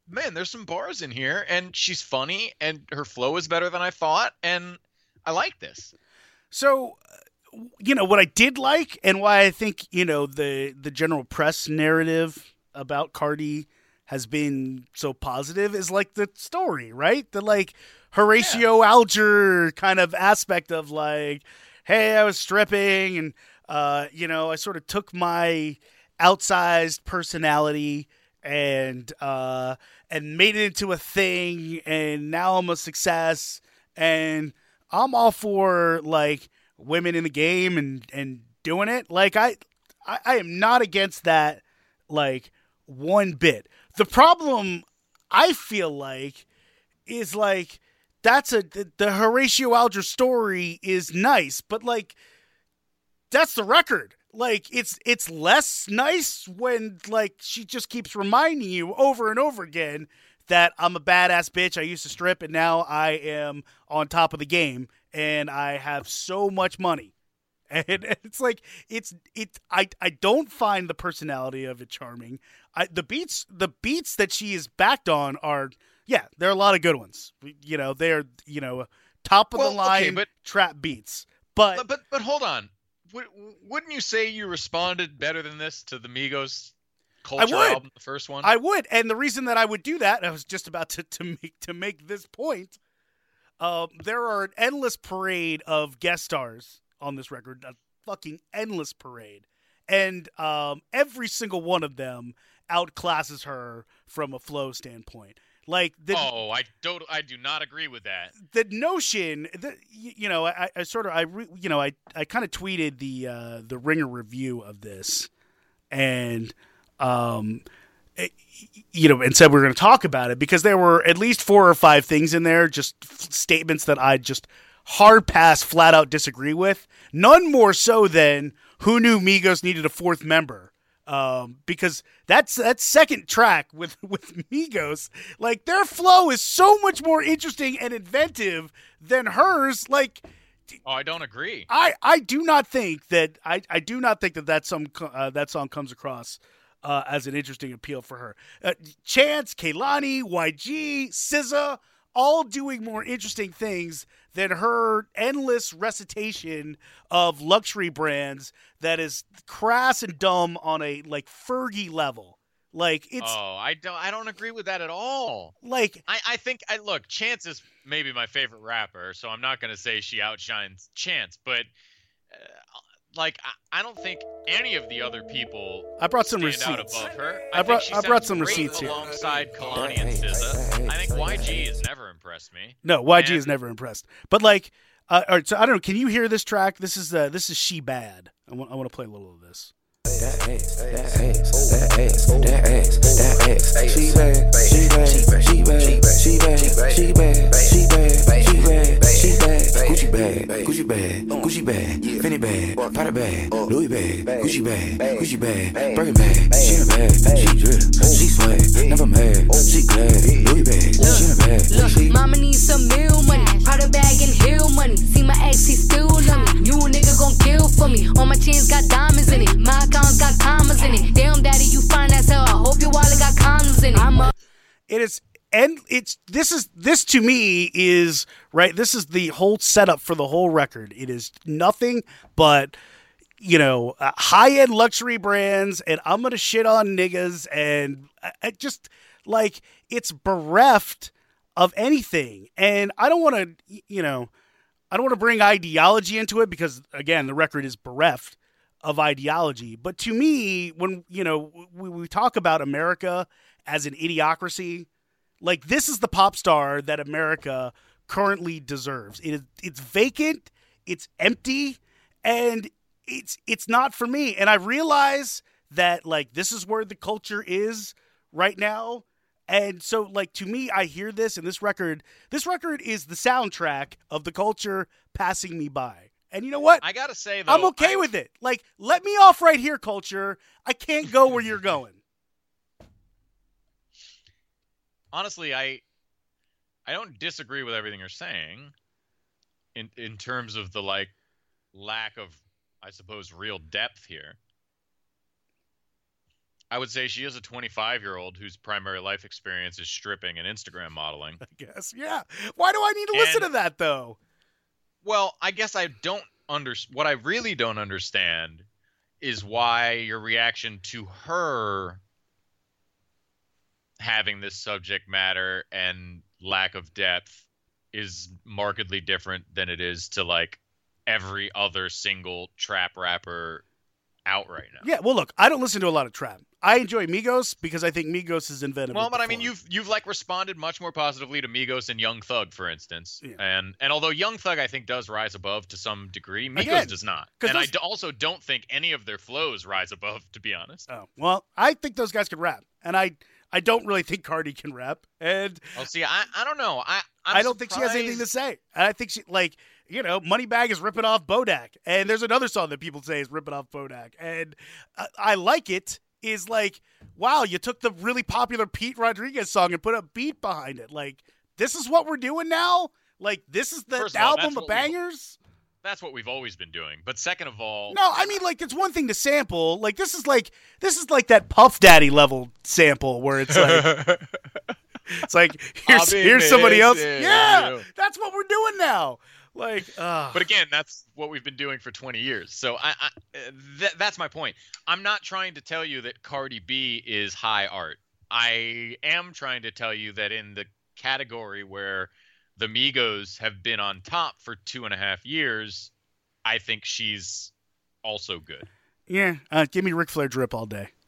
man, there's some bars in here, and she's funny, and her flow is better than I thought, and I like this. So, what I did like, and why I think the general press narrative about Cardi has been so positive is like the story, right? The like Horatio Alger kind of aspect of like, hey, I was stripping, and I sort of took my outsized personality and made it into a thing, and now I'm a success, and I'm all for like women in the game and doing it. Like I am not against that, like, one bit. The problem I feel like is like the Horatio Alger story is nice, but like that's the record. Like it's less nice when like she just keeps reminding you over and over again that I'm a badass bitch. I used to strip and now I am on top of the game and I have so much money. And it's like I don't find the personality of it charming. The beats that she is backed on are there are a lot of good ones. They're top of the line trap beats. But hold on. Wouldn't you say you responded better than this to the Migos Culture album, the first one? I would, and the reason that I would do that, I was just about to make this point. There are an endless parade of guest stars on this record, a fucking endless parade, and every single one of them outclasses her from a flow standpoint. Like I do not agree with that. The notion that I kind of tweeted the Ringer review of this, and and said we were going to talk about it because there were at least 4 or 5 things in there, just statements that I just hard pass, flat out disagree with. None more so than who knew Migos needed a 4th member. Because that second track with Migos, like their flow is so much more interesting and inventive than hers. Like, I don't agree. I do not think that that song comes across as an interesting appeal for her. Chance, Kehlani, YG, SZA, all doing more interesting things than her endless recitation of luxury brands that is crass and dumb on a like Fergie level. Like it's I don't agree with that at all. Like I think look, Chance is maybe my favorite rapper, so I'm not going to say she outshines Chance, but I don't think any of the other people I brought some stand receipts. out above her. I brought some receipts here. Alongside Kehlani and SZA. I think YG has never impressed me. No, YG has never impressed. But like, all right, so I don't know. Can you hear this track? This is She Bad. I want to play a little of this. That ass. She bad. Gucci bag, Fendi bag, Prada bag, Louis bag, Gucci bag, Birkin bag. She in a bag, she drip, she swag, never mad, she glad. Louis bag, she in a bag. Look, mama needs some meal money, Prada bag and hill money. See my ex, he still love me. You a nigga gon' kill for me. All my chains got diamonds in it, my accounts got commas in it. Damn, daddy, you fine as hell. I hope your wallet got condoms in it. It is. And this to me is right. This is the whole setup for the whole record. It is nothing but, high end luxury brands, and I'm gonna shit on niggas, and I just like it's bereft of anything. And I don't want to, bring ideology into it because again, the record is bereft of ideology. But to me, when we talk about America as an idiocracy. Like, this is the pop star that America currently deserves. It's vacant, it's empty, and it's not for me. And I realize that, like, this is where the culture is right now. And so, like, to me, I hear this, and this record is the soundtrack of the culture passing me by. And you know what? I gotta say, though, I'm okay with it. Like, let me off right here, culture. I can't go where you're going. Honestly, I don't disagree with everything you're saying in terms of the like lack of, I suppose, real depth here. I would say she is a 25-year-old whose primary life experience is stripping and Instagram modeling. I guess, yeah. Why do I need to listen to that, though? Well, I guess I don't what I really don't understand is why your reaction to her having this subject matter and lack of depth is markedly different than it is to like every other single trap rapper out right now. Yeah, well, look, I don't listen to a lot of trap. I enjoy Migos because I think Migos is inventive. Well, but I mean, you've like responded much more positively to Migos and Young Thug, for instance. Yeah. And although Young Thug, I think, does rise above to some degree, Migos does not. And I also don't think any of their flows rise above, to be honest. Oh, well, I think those guys can rap, and I don't really think Cardi can rap. And see, I don't know. I don't think she has anything to say. And I think she Moneybagg is ripping off Bodak, and there's another song that people say is ripping off Bodak, and I like it. Is like, wow, you took the really popular Pete Rodriguez song and put a beat behind it. Like, this is what we're doing now? Like, this is the album of bangers? That's what we've always been doing. But second of all... No, I mean, like, it's one thing to sample. Like, this is like that Puff Daddy level sample where it's like... it's like, here's somebody else. Yeah, that's what we're doing now. Like, but again, that's what we've been doing for 20 years. So that's my point. I'm not trying to tell you that Cardi B is high art. I am trying to tell you that in the category where the Migos have been on top for 2.5 years, I think she's also good. Yeah, give me Ric Flair drip all day.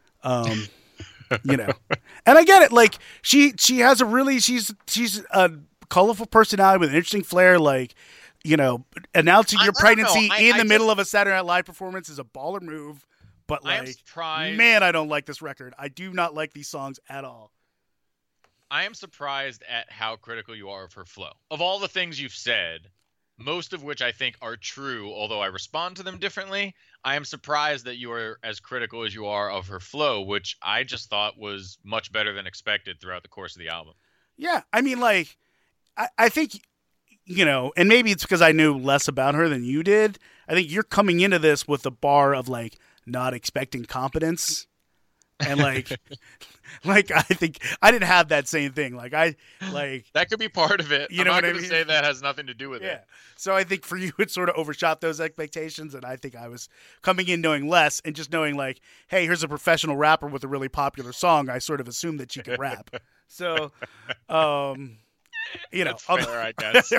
And I get it. Like she has she's a colorful personality with an interesting flair. Like, announcing your pregnancy in the middle of a Saturday Night Live performance is a baller move. But man, I don't like this record. I do not like these songs at all. I am surprised at how critical you are of her flow. Of all the things you've said, most of which I think are true, although I respond to them differently, I am surprised that you are as critical as you are of her flow, which I just thought was much better than expected throughout the course of the album. Yeah, I mean, like, I think, and maybe it's because I knew less about her than you did. I think you're coming into this with a bar of, like, not expecting competence. And, like, I think I didn't have that same thing. That could be part of it. I'm not going to say that has nothing to do with it. So I think for you, it sort of overshot those expectations. And I think I was coming in knowing less and just knowing, like, hey, here's a professional rapper with a really popular song. I sort of assumed that she could rap. So, That's fair, I guess.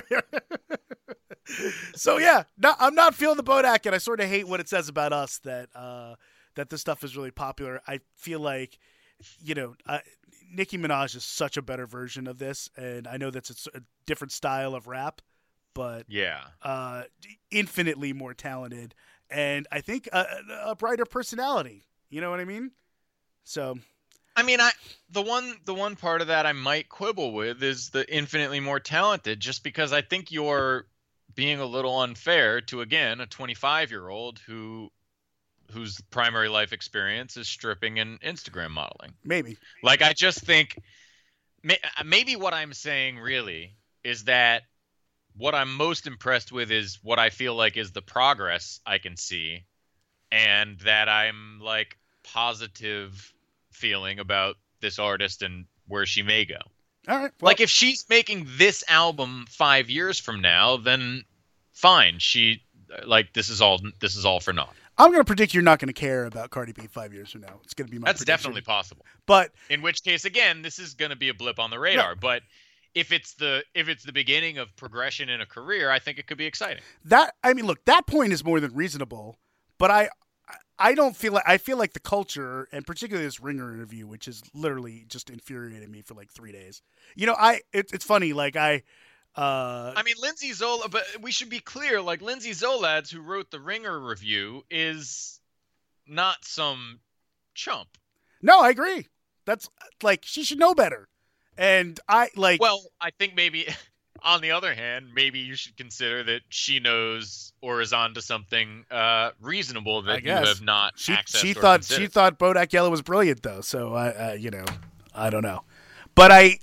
So yeah, no, I'm not feeling the Bodak, and I sort of hate what it says about us that this stuff is really popular. I feel like, Nicki Minaj is such a better version of this, and I know that's a different style of rap, but infinitely more talented, and I think a brighter personality. You know what I mean? So. I mean, the one part of that I might quibble with is the infinitely more talented, just because I think you're being a little unfair to, again, a 25-year-old whose primary life experience is stripping and Instagram modeling. Maybe. Like, I just think maybe what I'm saying really is that what I'm most impressed with is what I feel like is the progress I can see, and that I'm like positive feeling about this artist and where she may go. All right. Well, like, if she's making this album 5 years from now, then fine. This is all for naught. I'm going to predict you're not going to care about Cardi B 5 years from now. It's going to be my prediction. Definitely possible. But in which case, again, this is going to be a blip on the radar. No. But if it's the beginning of progression in a career, I think it could be exciting. That point is more than reasonable. But I don't feel like, I feel like the culture, and particularly this Ringer interview, which is literally just infuriated me for like 3 days. It's funny. Like I mean, Lindsay Zola, but we should be clear. Like, Lindsay Zolads, who wrote the Ringer review, is not some chump. No, I agree. That's like, she should know better. And Well, I think maybe. On the other hand, maybe you should consider that she knows or is onto something reasonable that you have not accessed. She thought Bodak Yellow was brilliant, though. So I don't know. But I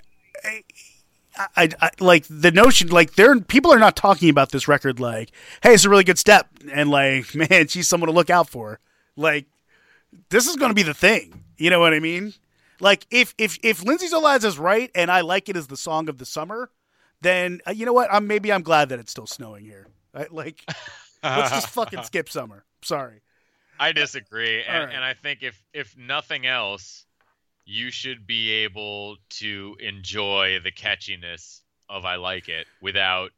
like the notion, like, people are not talking about this record like, hey, it's a really good step, and like, man, she's someone to look out for. Like, this is going to be the thing. You know what I mean? Like, if Lindsay Zolaz is right and I Like It is the song of the summer, then you know what? I'm glad that it's still snowing here. Like, let's just fucking skip summer. Sorry. I disagree, and, right. and I think if nothing else, you should be able to enjoy the catchiness of I Like It without,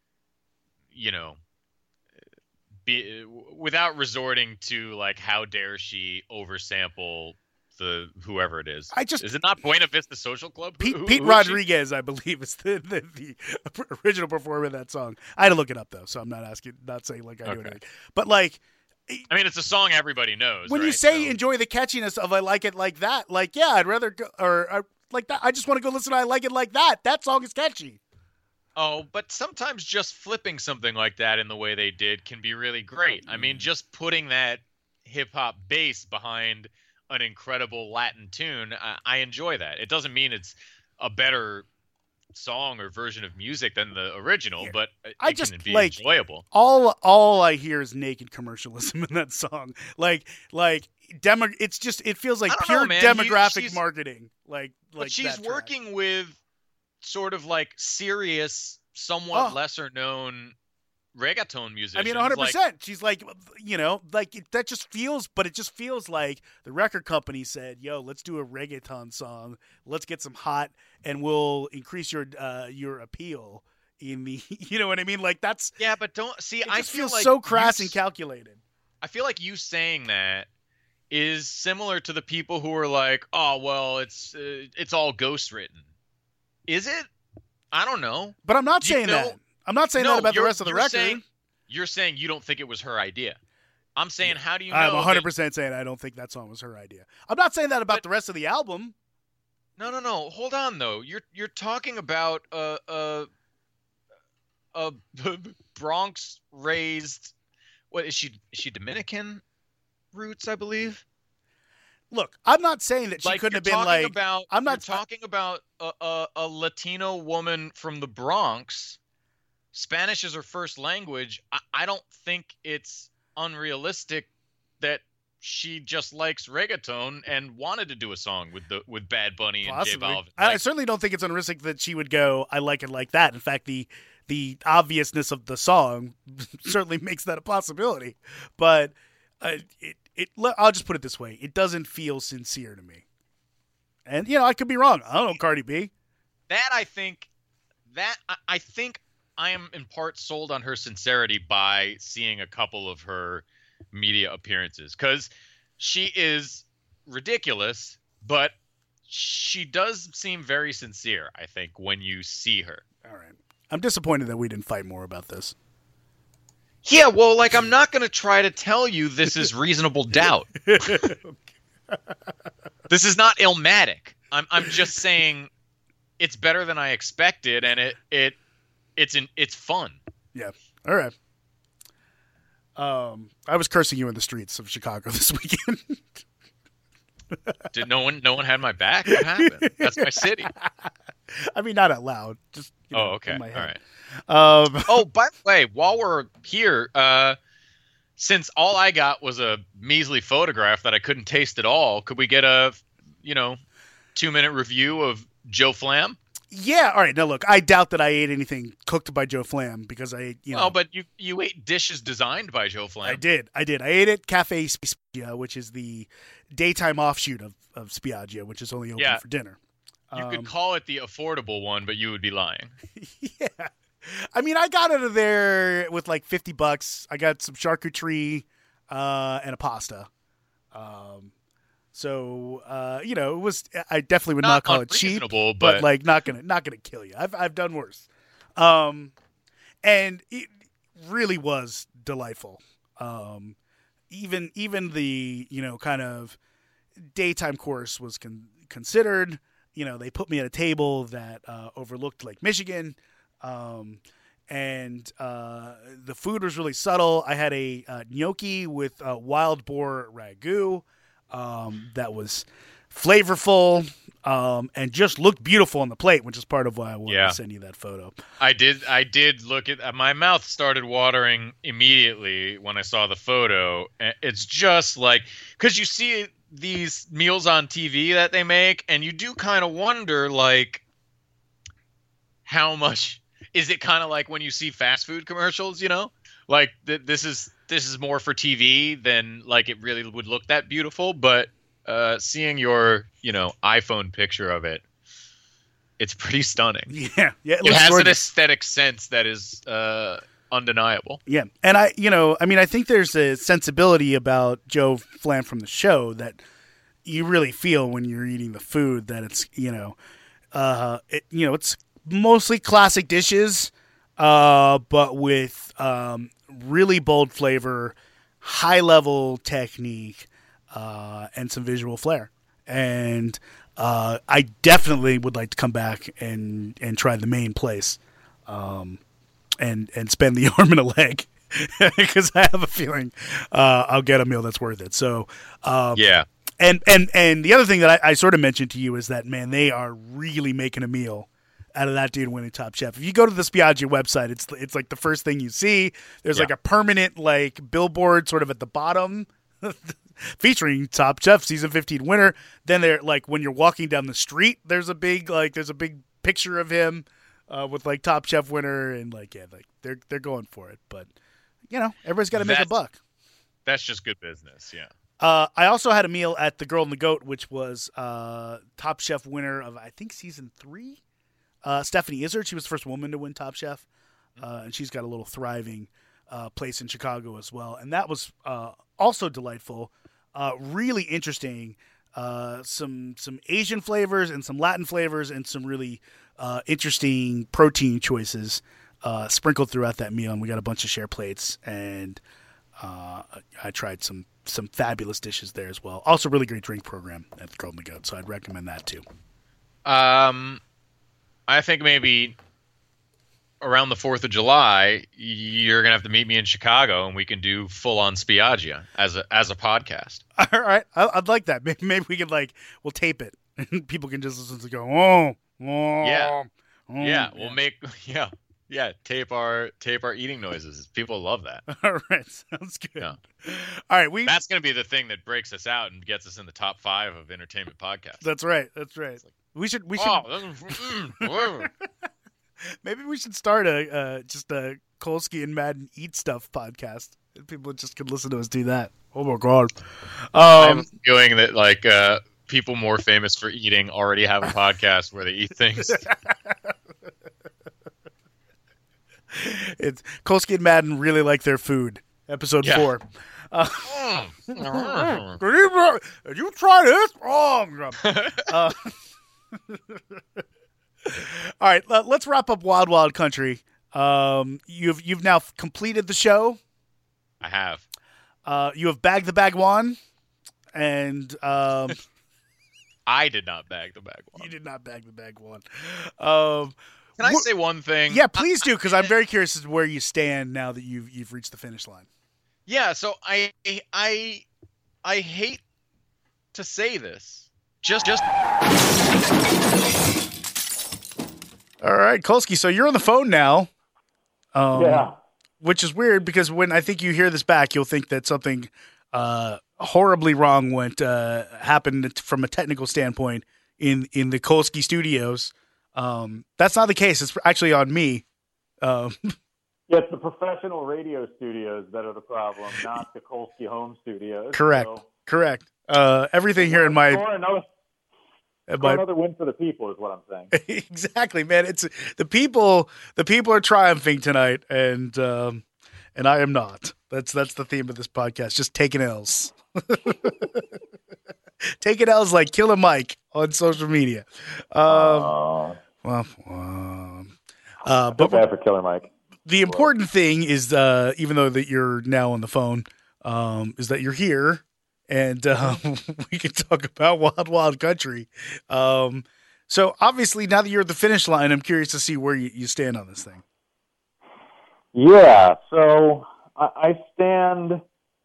without resorting to like, how dare she oversample the whoever it is. Is it not Buena Vista Social Club? Pete Who is Rodriguez, I believe, is the original performer of that song. I had to look it up though, so I'm not saying like I do anything. But like, I mean, it's a song everybody knows. When right? you say enjoy the catchiness of I Like It Like That, like, yeah, I'd rather go, or like that. I just want to go listen to I Like It Like That. That song is catchy. Oh, but sometimes just flipping something like that in the way they did can be really great. I mean, just putting that hip hop bass behind an incredible Latin tune, I enjoy that. It doesn't mean it's a better song or version of music than the original, but it can be enjoyable. All I hear is naked commercialism in that song. It feels like pure demographic marketing. But she's working with sort of like serious, somewhat lesser known reggaeton musicians. I mean, 100%. She's like, that just feels, but it just feels like the record company said, yo, let's do a reggaeton song. Let's get some hot and we'll increase your appeal in the, you know what I mean? Like that's. Yeah, but don't see, I feel like so crass and calculated. I feel like you saying that is similar to the people who are like, oh, well, it's all ghost written. Is it? I don't know. But I'm not saying that. I'm not saying that about the rest of the record. You're saying you don't think it was her idea. I'm saying, how do you know? I'm 100% saying I don't think that song was her idea. I'm not saying that about the rest of the album. No. Hold on, though. You're talking about a Bronx-raised. What is she? Is she Dominican roots? I believe. Look, I'm not saying that she couldn't have been like. I'm not talking about a Latino woman from the Bronx. Spanish is her first language. I don't think it's unrealistic that she just likes reggaeton and wanted to do a song with Bad Bunny and J Balvin. I certainly don't think it's unrealistic that she would go, I like it like that. In fact, the obviousness of the song certainly makes that a possibility. But I'll just put it this way: it doesn't feel sincere to me. And I could be wrong. I don't know, Cardi B. I think I am in part sold on her sincerity by seeing a couple of her media appearances, because she is ridiculous, but she does seem very sincere, I think, when you see her. All right. I'm disappointed that we didn't fight more about this. Yeah, well, like, I'm not going to try to tell you this is reasonable doubt. This is not Illmatic. I'm just saying it's better than I expected, and it's fun. Yeah. All right. I was cursing you in the streets of Chicago this weekend. Did no one had my back? What happened? That's my city. I mean, not out loud. Just okay. in my head. All right. Oh, by the way, while we're here, since all I got was a measly photograph that I couldn't taste at all, could we get a 2-minute review of Joe Flam? Yeah, all right. Now, look, I doubt that I ate anything cooked by Joe Flam because I, Oh, but you ate dishes designed by Joe Flam. I did. I ate at Cafe Spiaggia, which is the daytime offshoot of Spiaggia, which is only open for dinner. You could call it the affordable one, but you would be lying. Yeah. I mean, I got out of there with like $50. I got some charcuterie and a pasta. So it was. I definitely would not call it cheap, but like not gonna kill you. I've done worse, and it really was delightful. Even the kind of daytime course was considered. They put me at a table that overlooked Lake Michigan, and the food was really subtle. I had a gnocchi with wild boar ragu. That was flavorful and just looked beautiful on the plate, which is part of why I wanted to send you that photo. I did look at my mouth started watering immediately when I saw the photo. It's just like, because you see these meals on TV that they make, and you do kind of wonder, like, how much is it kind of like when you see fast food commercials, you know? Like this is more for TV than like it really would look that beautiful, but seeing your, iPhone picture of it, it's pretty stunning. Yeah. It has an aesthetic sense that is undeniable. Yeah. And I think there's a sensibility about Joe Flan from the show that you really feel when you're eating the food, that it's, it's mostly classic dishes, but with really bold flavor, high level technique, and some visual flair. And I definitely would like to come back and try the main place, and spend the arm and a leg, because I have a feeling I'll get a meal that's worth it. So yeah. And the other thing that I sort of mentioned to you is that, man, they are really making a meal out of that dude winning Top Chef. If you go to the Spiaggia website, it's like the first thing you see. There's like a permanent like billboard sort of at the bottom featuring Top Chef season 15 winner. Then they're like, when you're walking down the street, there's a big picture of him with like Top Chef winner, and they're going for it. But everybody's got to make a buck. That's just good business. Yeah. I also had a meal at the Girl and the Goat, which was Top Chef winner of, I think, season 3. Stephanie Izzard. She was the first woman to win Top Chef, and she's got a little thriving place in Chicago as well. And that was also delightful, really interesting. Some Asian flavors and some Latin flavors and some really interesting protein choices sprinkled throughout that meal. And we got a bunch of share plates, and I tried some fabulous dishes there as well. Also, really great drink program at the Girl and the Goat, so I'd recommend that too. I think maybe around the 4th of July, you're going to have to meet me in Chicago, and we can do full-on Spiaggia as a podcast. All right. I'd like that. Maybe we could, we'll tape it, and people can just listen to go, oh. Yeah. Yeah, we'll make, tape our eating noises. People love that. All right. Sounds good. Yeah. All right. That's going to be the thing that breaks us out and gets us in the top 5 of entertainment podcasts. That's right. We should. Maybe we should start just a Kolsky and Madden Eat Stuff podcast. People just could listen to us do that. Oh my god! I'm doing that. People more famous for eating already have a podcast where they eat things. It's Kolsky and Madden really like their food. Episode 4. Did you try this? All right, let's wrap up Wild Wild Country. You've now completed the show. I have. You have bagged the bag one, and I did not bag the bag one. You did not bag the bag one. Can I say one thing? Yeah, please do, because I'm very curious as to where you stand now that you've reached the finish line. Yeah, so I hate to say this. Just. All right, Kolsky. So you're on the phone now. Yeah. Which is weird, because when I think you hear this back, you'll think that something horribly wrong happened from a technical standpoint in the Kolsky studios. That's not the case. It's actually on me. Yeah, it's the professional radio studios that are the problem, not the Kolsky home studios. Correct. So, Correct. Everything here in my another win for the people is what I'm saying. Exactly, man. It's the people. The people are triumphing tonight, and I am not. That's the theme of this podcast. Just taking L's. Taking L's like Killer Mike on social media. But bad for Killer Mike. The important thing is, even though that you're now on the phone, is that you're here, and we can talk about Wild Wild Country. So obviously, now that you're at the finish line, I'm curious to see where you stand on this thing. Yeah, so I stand.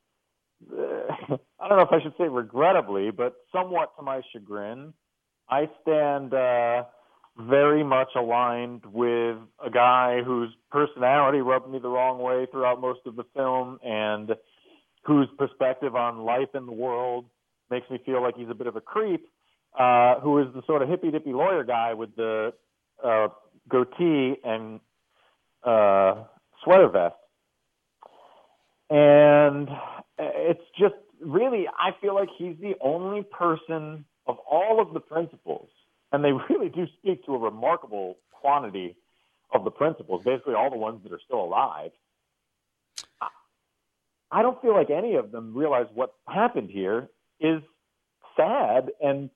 I don't know if I should say regrettably, but somewhat to my chagrin, I stand very much aligned with a guy whose personality rubbed me the wrong way throughout most of the film, and whose perspective on life in the world makes me feel like he's a bit of a creep, who is the sort of hippy-dippy lawyer guy with the goatee and sweater vest. And it's just really, I feel like he's the only person of all of the principals, and they really do speak to a remarkable quantity of the principals, basically all the ones that are still alive. I don't feel like any of them realize what happened here is sad and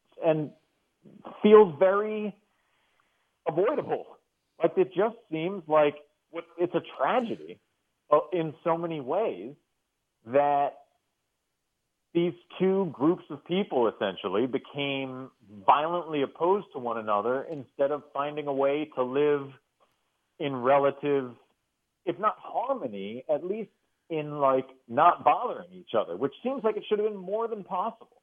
feels very avoidable. Like, it just seems like it's a tragedy in so many ways that these two groups of people essentially became violently opposed to one another instead of finding a way to live in relative, if not harmony, at least in like not bothering each other, which seems like it should have been more than possible.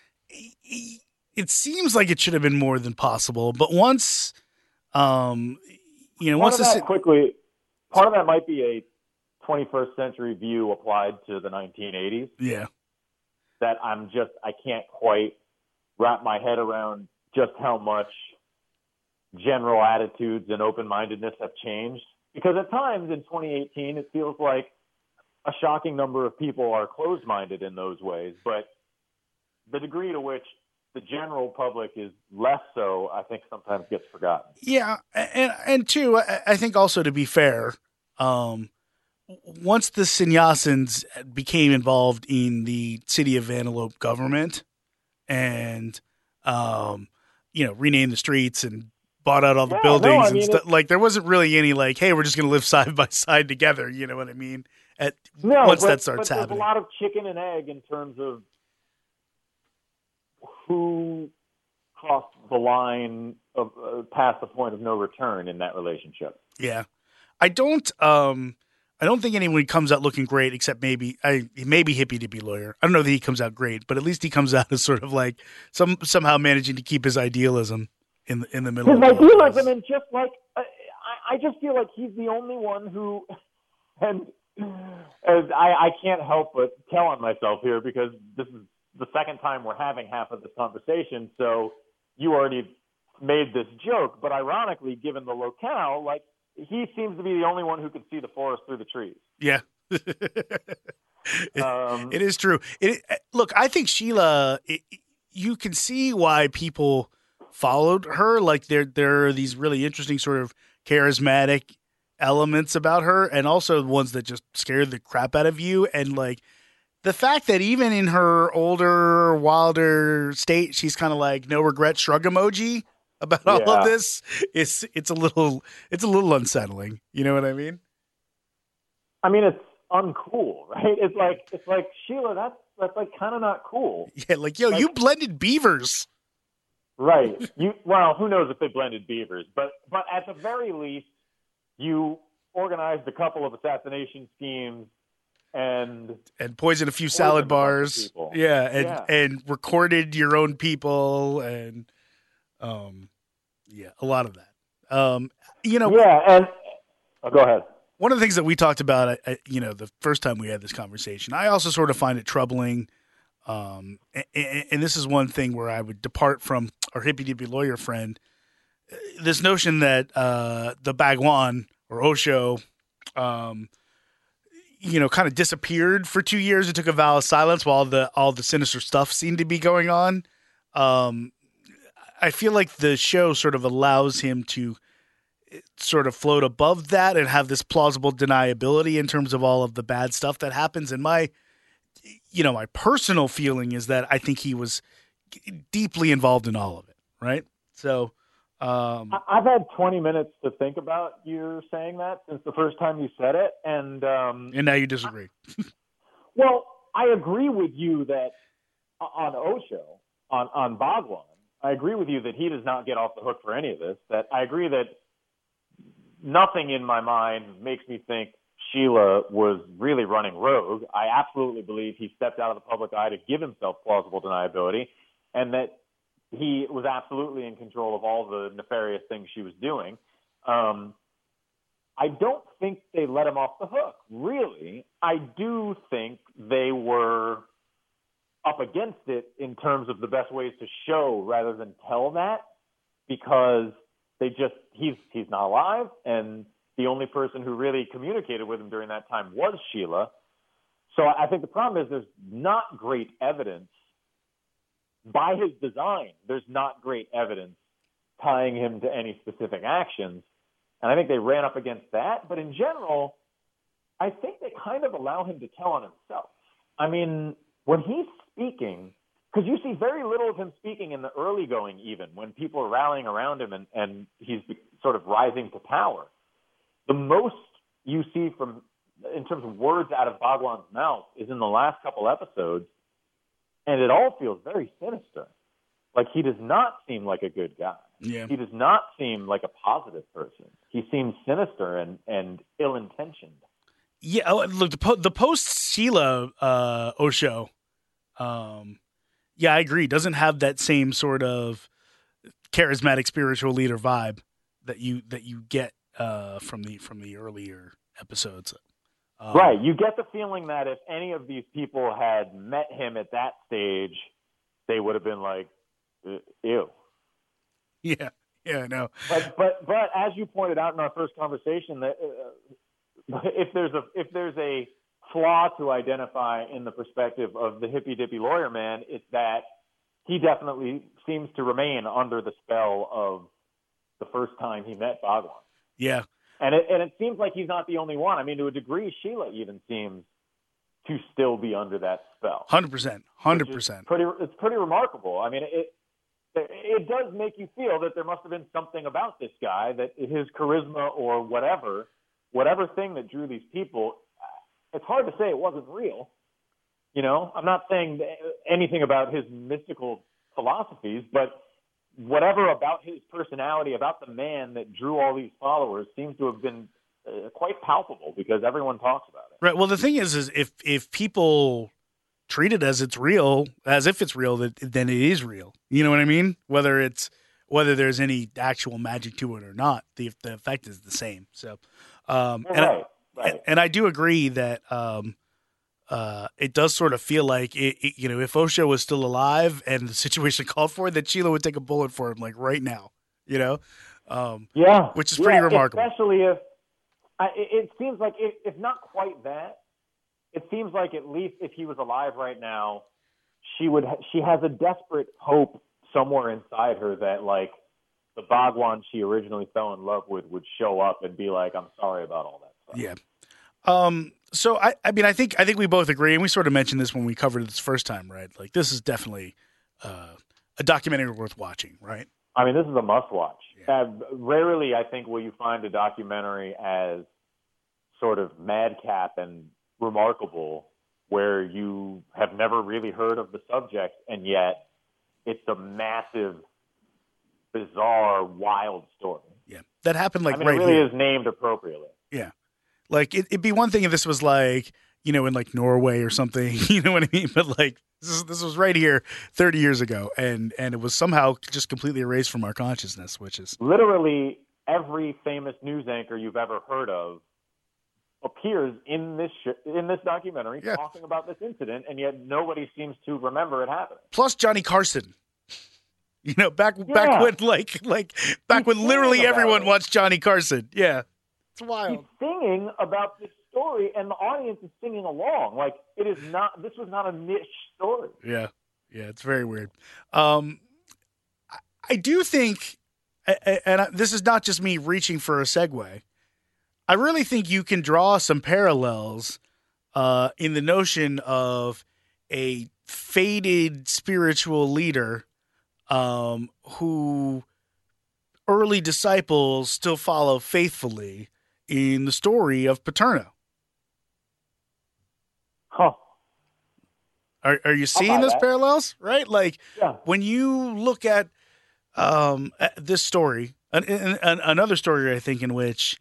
It seems like it should have been more than possible, but once, once quickly, part of that might be a 21st century view applied to the 1980s. Yeah. That I can't quite wrap my head around just how much general attitudes and open-mindedness have changed. Because at times in 2018, it feels like a shocking number of people are closed-minded in those ways. But the degree to which the general public is less so, I think sometimes gets forgotten. Yeah. And two, I think also to be fair, once the sannyasins became involved in the city of Vanderlope government and, renamed the streets and bought out all the buildings and stuff, like there wasn't really any like, hey, we're just going to live side by side together. You know what I mean? Once that starts happening. There's a lot of chicken and egg in terms of who crossed the line of past the point of no return in that relationship. Yeah. I don't think anyone comes out looking great, except maybe Hippie Dippy Lawyer. I don't know that he comes out great, but at least he comes out as sort of like somehow managing to keep his idealism in the middle. His idealism, and just like I just feel like he's the only one who, and I can't help but tell on myself here because this is the second time we're having half of this conversation. So you already made this joke, but ironically, given the locale, like, he seems to be the only one who can see the forest through the trees. Yeah. It is true. Look, I think Sheila, you can see why people followed her. Like there are these really interesting sort of charismatic elements about her, and also ones that just scared the crap out of you. And like the fact that even in her older, wilder state, she's kind of like no regret shrug emoji about all of this, it's a little unsettling. You know what I mean? I mean, it's uncool, right? It's like Sheila, that's like kind of not cool. Yeah, like, yo, you blended beavers. Right. Well, who knows if they blended beavers, but at the very least, you organized a couple of assassination schemes and poisoned a few salad bars. Yeah, and recorded your own people and a lot of that. Go ahead. One of the things that we talked about, the first time we had this conversation, I also sort of find it troubling. And this is one thing where I would depart from our hippy dippy lawyer friend. This notion that the Bhagwan or Osho, kind of disappeared for 2 years and took a vow of silence while all the sinister stuff seemed to be going on. I feel like the show sort of allows him to sort of float above that and have this plausible deniability in terms of all of the bad stuff that happens. And my personal feeling is that I think he was deeply involved in all of it. Right. So, I've had 20 minutes to think about you saying that since the first time you said it. And now you disagree. Well, I agree with you that on Osho, on Bhagwan, I agree with you that he does not get off the hook for any of this. That I agree that nothing in my mind makes me think Sheila was really running rogue. I absolutely believe he stepped out of the public eye to give himself plausible deniability, and that he was absolutely in control of all the nefarious things she was doing. I don't think they let him off the hook, really. I do think they were up against it in terms of the best ways to show rather than tell that, because he's not alive, and the only person who really communicated with him during that time was Sheila. So I think the problem is there's not great evidence by his design. There's not great evidence tying him to any specific actions. And I think they ran up against that. But in general, I think they kind of allow him to tell on himself. I mean, when he's speaking, because you see very little of him speaking in the early going, even when people are rallying around him and he's sort of rising to power. The most you see from, in terms of words out of Bhagwan's mouth, is in the last couple episodes, and it all feels very sinister. Like, he does not seem like a good guy. Yeah. He does not seem like a positive person. He seems sinister and ill-intentioned. Yeah, look, the post-Sheila Osho, yeah, I agree, doesn't have that same sort of charismatic spiritual leader vibe that you get from the earlier episodes. Right. You get the feeling that if any of these people had met him at that stage, they would have been like, ew. Yeah, I know. But as you pointed out in our first conversation, that if there's a flaw to identify in the perspective of the hippy dippy lawyer man, it's that he definitely seems to remain under the spell of the first time he met Bhagwan. Yeah. And it seems like he's not the only one. I mean, to a degree, Sheila even seems to still be under that spell. 100%. It's pretty remarkable. I mean, it does make you feel that there must have been something about this guy, that his charisma or whatever thing that drew these people. It's hard to say it wasn't real. You know, I'm not saying anything about his mystical philosophies, but whatever about his personality, about the man that drew all these followers, seems to have been quite palpable because everyone talks about it. Right. Well, the thing is if people treat it as if it's real, then it is real. You know what I mean? Whether there's any actual magic to it or not, the effect is the same. So, Right. And I do agree that it does sort of feel like if Osho was still alive and the situation called for it, that Sheila would take a bullet for him, like right now, which is pretty remarkable. Especially if it seems like if not quite that, it seems like at least if he was alive right now, she has a desperate hope somewhere inside her that like the Bhagwan she originally fell in love with would show up and be like, I'm sorry about all that stuff. Yeah. So I mean, I think we both agree, and we sort of mentioned this when we covered it this first time, right? Like, this is definitely a documentary worth watching, right? I mean, this is a must-watch. Yeah. Rarely, I think, will you find a documentary as sort of madcap and remarkable where you have never really heard of the subject, and yet it's a massive, bizarre, wild story. Yeah, that happened like it right really here. is named appropriately. Yeah. Like, it'd be one thing if this was like, in like Norway or something, you know what I mean? But like, this was right here 30 years ago, and it was somehow just completely erased from our consciousness, which is... Literally every famous news anchor you've ever heard of appears in this documentary talking about this incident, and yet nobody seems to remember it happening. Plus Johnny Carson. Back when literally everyone watched Johnny Carson. Yeah. It's wild. He's singing about this story, and the audience is singing along. Like, this was not a niche story. Yeah. Yeah, it's very weird. I do think, and this is not just me reaching for a segue, I really think you can draw some parallels in the notion of a faded spiritual leader who early disciples still follow faithfully in the story of Paterno. Huh. Are you seeing those parallels? Right? Like, when you look at this story, another story, I think, in which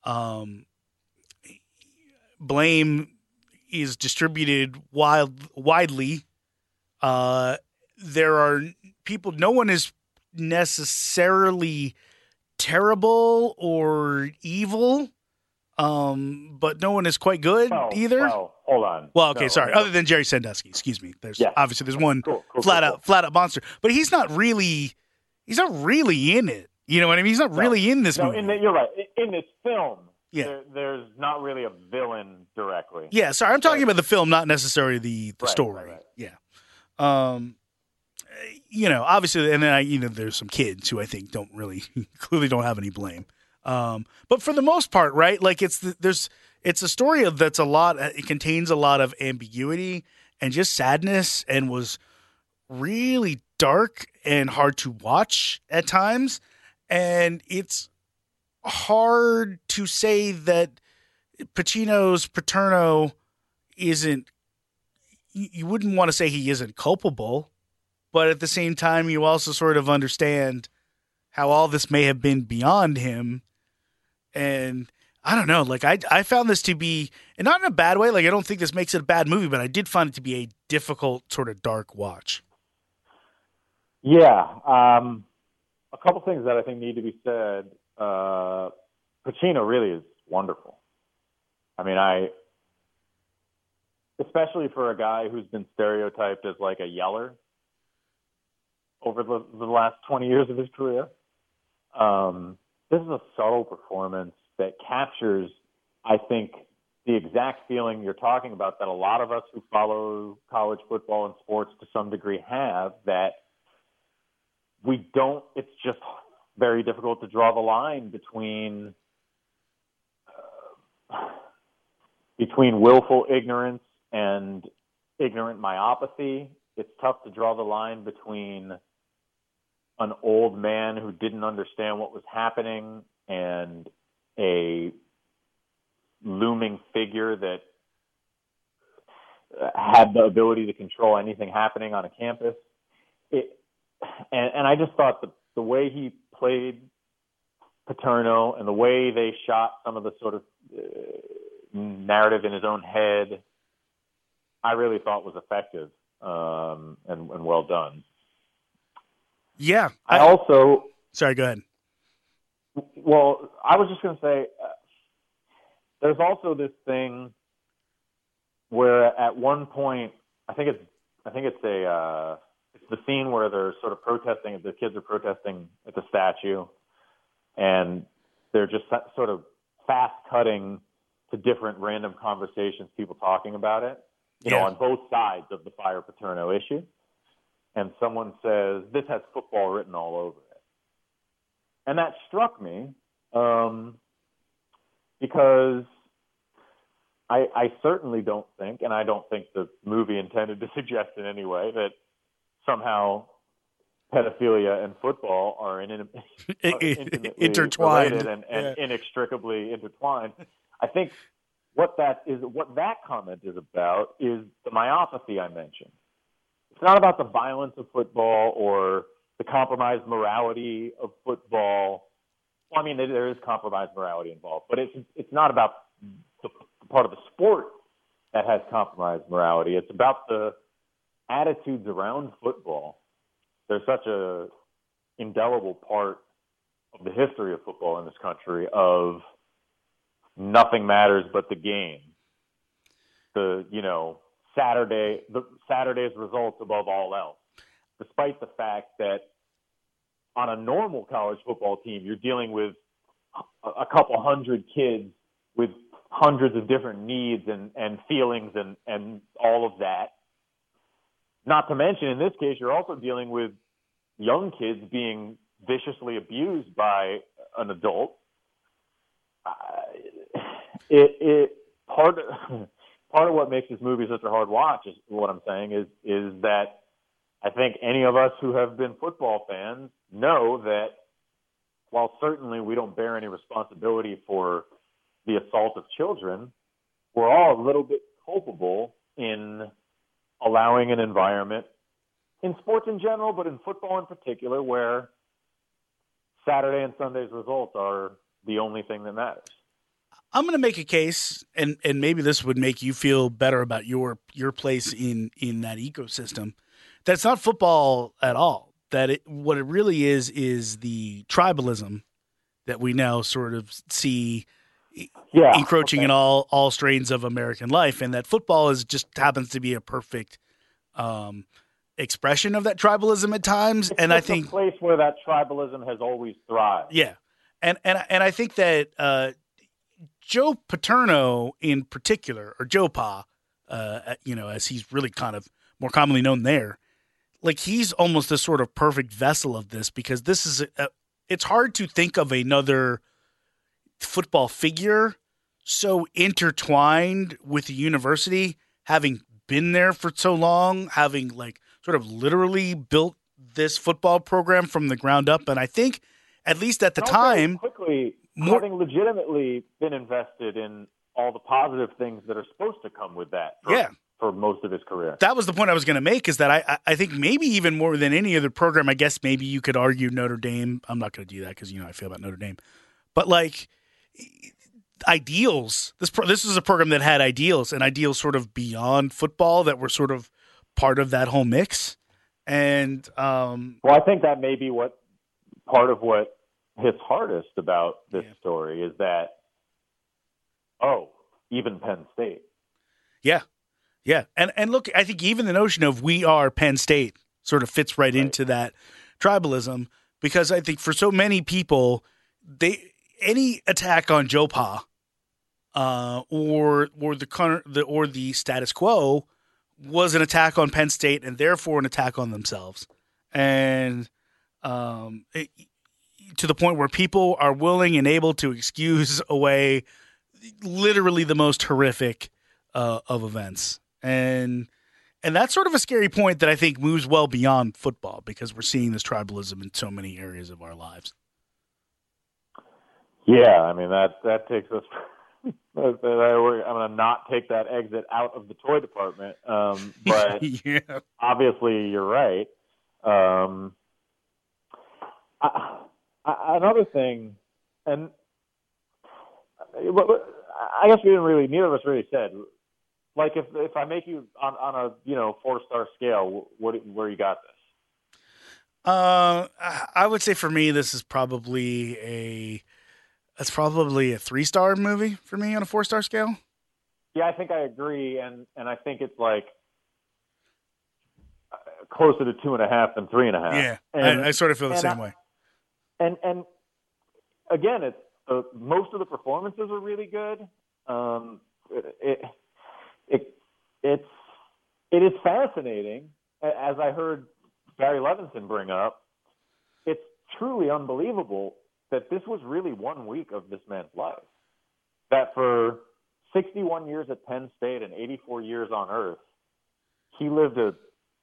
blame is distributed widely, there are people, no one is necessarily terrible or evil, but no one is quite good either. Well, hold on. Well, okay, No, sorry. I mean, Other than Jerry Sandusky, excuse me. There's Yeah. obviously there's one Cool, flat out monster, but he's not really in it. You know what I mean? He's not really in this movie. You're right. In this film, Yeah. there's not really a villain directly. Yeah, sorry, I'm talking about the film, not necessarily the Right, story. right. Yeah. Obviously, and then there's some kids who I think don't really clearly don't have any blame. But for the most part, right? Like it's a story that's it contains a lot of ambiguity and just sadness, and was really dark and hard to watch at times. And it's hard to say that Pacino's Paterno isn't. You wouldn't want to say he isn't culpable, but at the same time, you also sort of understand how all this may have been beyond him. And I don't know, like I found this to be, and not in a bad way, like I don't think this makes it a bad movie, but I did find it to be a difficult sort of dark watch. Yeah. A couple things that I think need to be said. Pacino really is wonderful. I mean, especially for a guy who's been stereotyped as like a yeller over the last 20 years of his career. This is a subtle performance that captures, I think, the exact feeling you're talking about that a lot of us who follow college football and sports to some degree have, that it's just very difficult to draw the line between willful ignorance and ignorant myopathy. It's tough to draw the line between an old man who didn't understand what was happening and a looming figure that had the ability to control anything happening on a campus. And I just thought the way he played Paterno and the way they shot some of the sort of narrative in his own head, I really thought was effective and well done. Yeah. Sorry, go ahead. Well, I was just going to say, there's also this thing where at one point, I think it's the scene where they're sort of protesting, the kids are protesting at the statue, and they're just sort of fast cutting to different random conversations, people talking about it, you know, on both sides of the Fire Paterno issue. And someone says, this has football written all over it. And that struck me because I certainly don't think, and I don't think the movie intended to suggest in any way, that somehow pedophilia and football are intimately intertwined related and inextricably intertwined. I think what that comment is about is the myopathy I mentioned. It's not about the violence of football or the compromised morality of football. Well, I mean, there is compromised morality involved, but it's not about the part of the sport that has compromised morality. It's about the attitudes around football. There's such a indelible part of the history of football in this country of nothing matters but the game. Saturday's results above all else, despite the fact that on a normal college football team, you're dealing with a couple hundred kids with hundreds of different needs and feelings and all of that. Not to mention, in this case, you're also dealing with young kids being viciously abused by an adult. Part of what makes this movie such a hard watch is what I'm saying is that I think any of us who have been football fans know that while certainly we don't bear any responsibility for the assault of children, we're all a little bit culpable in allowing an environment in sports in general, but in football in particular, where Saturday and Sunday's results are the only thing that matters. I'm going to make a case, and maybe this would make you feel better about your place in that ecosystem. That's not football at all. What it really is the tribalism that we now sort of see Yeah, encroaching okay. in all strains of American life, and that football is just happens to be a perfect expression of that tribalism at times. It's And I just think a place where that tribalism has always thrived. yeah, and I think that Joe Paterno in particular, or Joe Pa, as he's really kind of more commonly known there, like he's almost a sort of perfect vessel of this, because this is it's hard to think of another football figure so intertwined with the university, having been there for so long, having like sort of literally built this football program from the ground up. And I think, at least at the And also, time, quickly, more- having legitimately been invested in all the positive things that are supposed to come with that for most of his career. that was the point I was going to make, is that I think maybe even more than any other program, I guess maybe you could argue Notre Dame. I'm not going to do that because, I feel about Notre Dame. But like ideals, this is a program that had ideals, and ideals sort of beyond football that were sort of part of that whole mix. And Well, I think that may be part of what hits hardest about this story is that, even Penn State. Yeah. And look, I think even the notion of we are Penn State sort of fits right into that tribalism, because I think for so many people, any attack on Joe Pa or the status quo was an attack on Penn State, and therefore an attack on themselves. And to the point where people are willing and able to excuse away literally the most horrific of events. And that's sort of a scary point that I think moves well beyond football, because we're seeing this tribalism in so many areas of our lives. Yeah, I mean, that takes us I'm going to not take that exit out of the toy department. But obviously you're right. Another thing, and I guess neither of us really said, like if I make you on a 4-star scale, where you got this? I would say for me, this is probably a 3-star movie for me on a 4-star scale. Yeah, I think I agree, and I think it's like closer to 2.5 than 3.5. Yeah, and, I sort of feel the same way. And again, it's most of the performances are really good. It is fascinating, as I heard Barry Levinson bring up. It's truly unbelievable that this was really 1 week of this man's life. That for 61 years at Penn State and 84 years on Earth, he lived a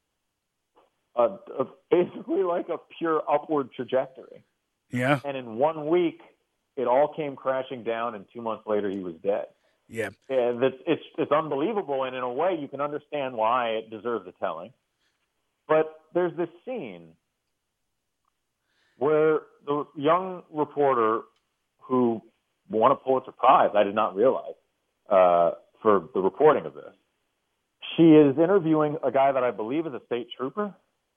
basically like a pure upward trajectory. Yeah. And in 1 week, it all came crashing down, and 2 months later, he was dead. Yeah. And it's unbelievable, and in a way, you can understand why it deserves a telling. But there's this scene where the young reporter who won a Pulitzer Prize, I did not realize, for the reporting of this, she is interviewing a guy that I believe is a state trooper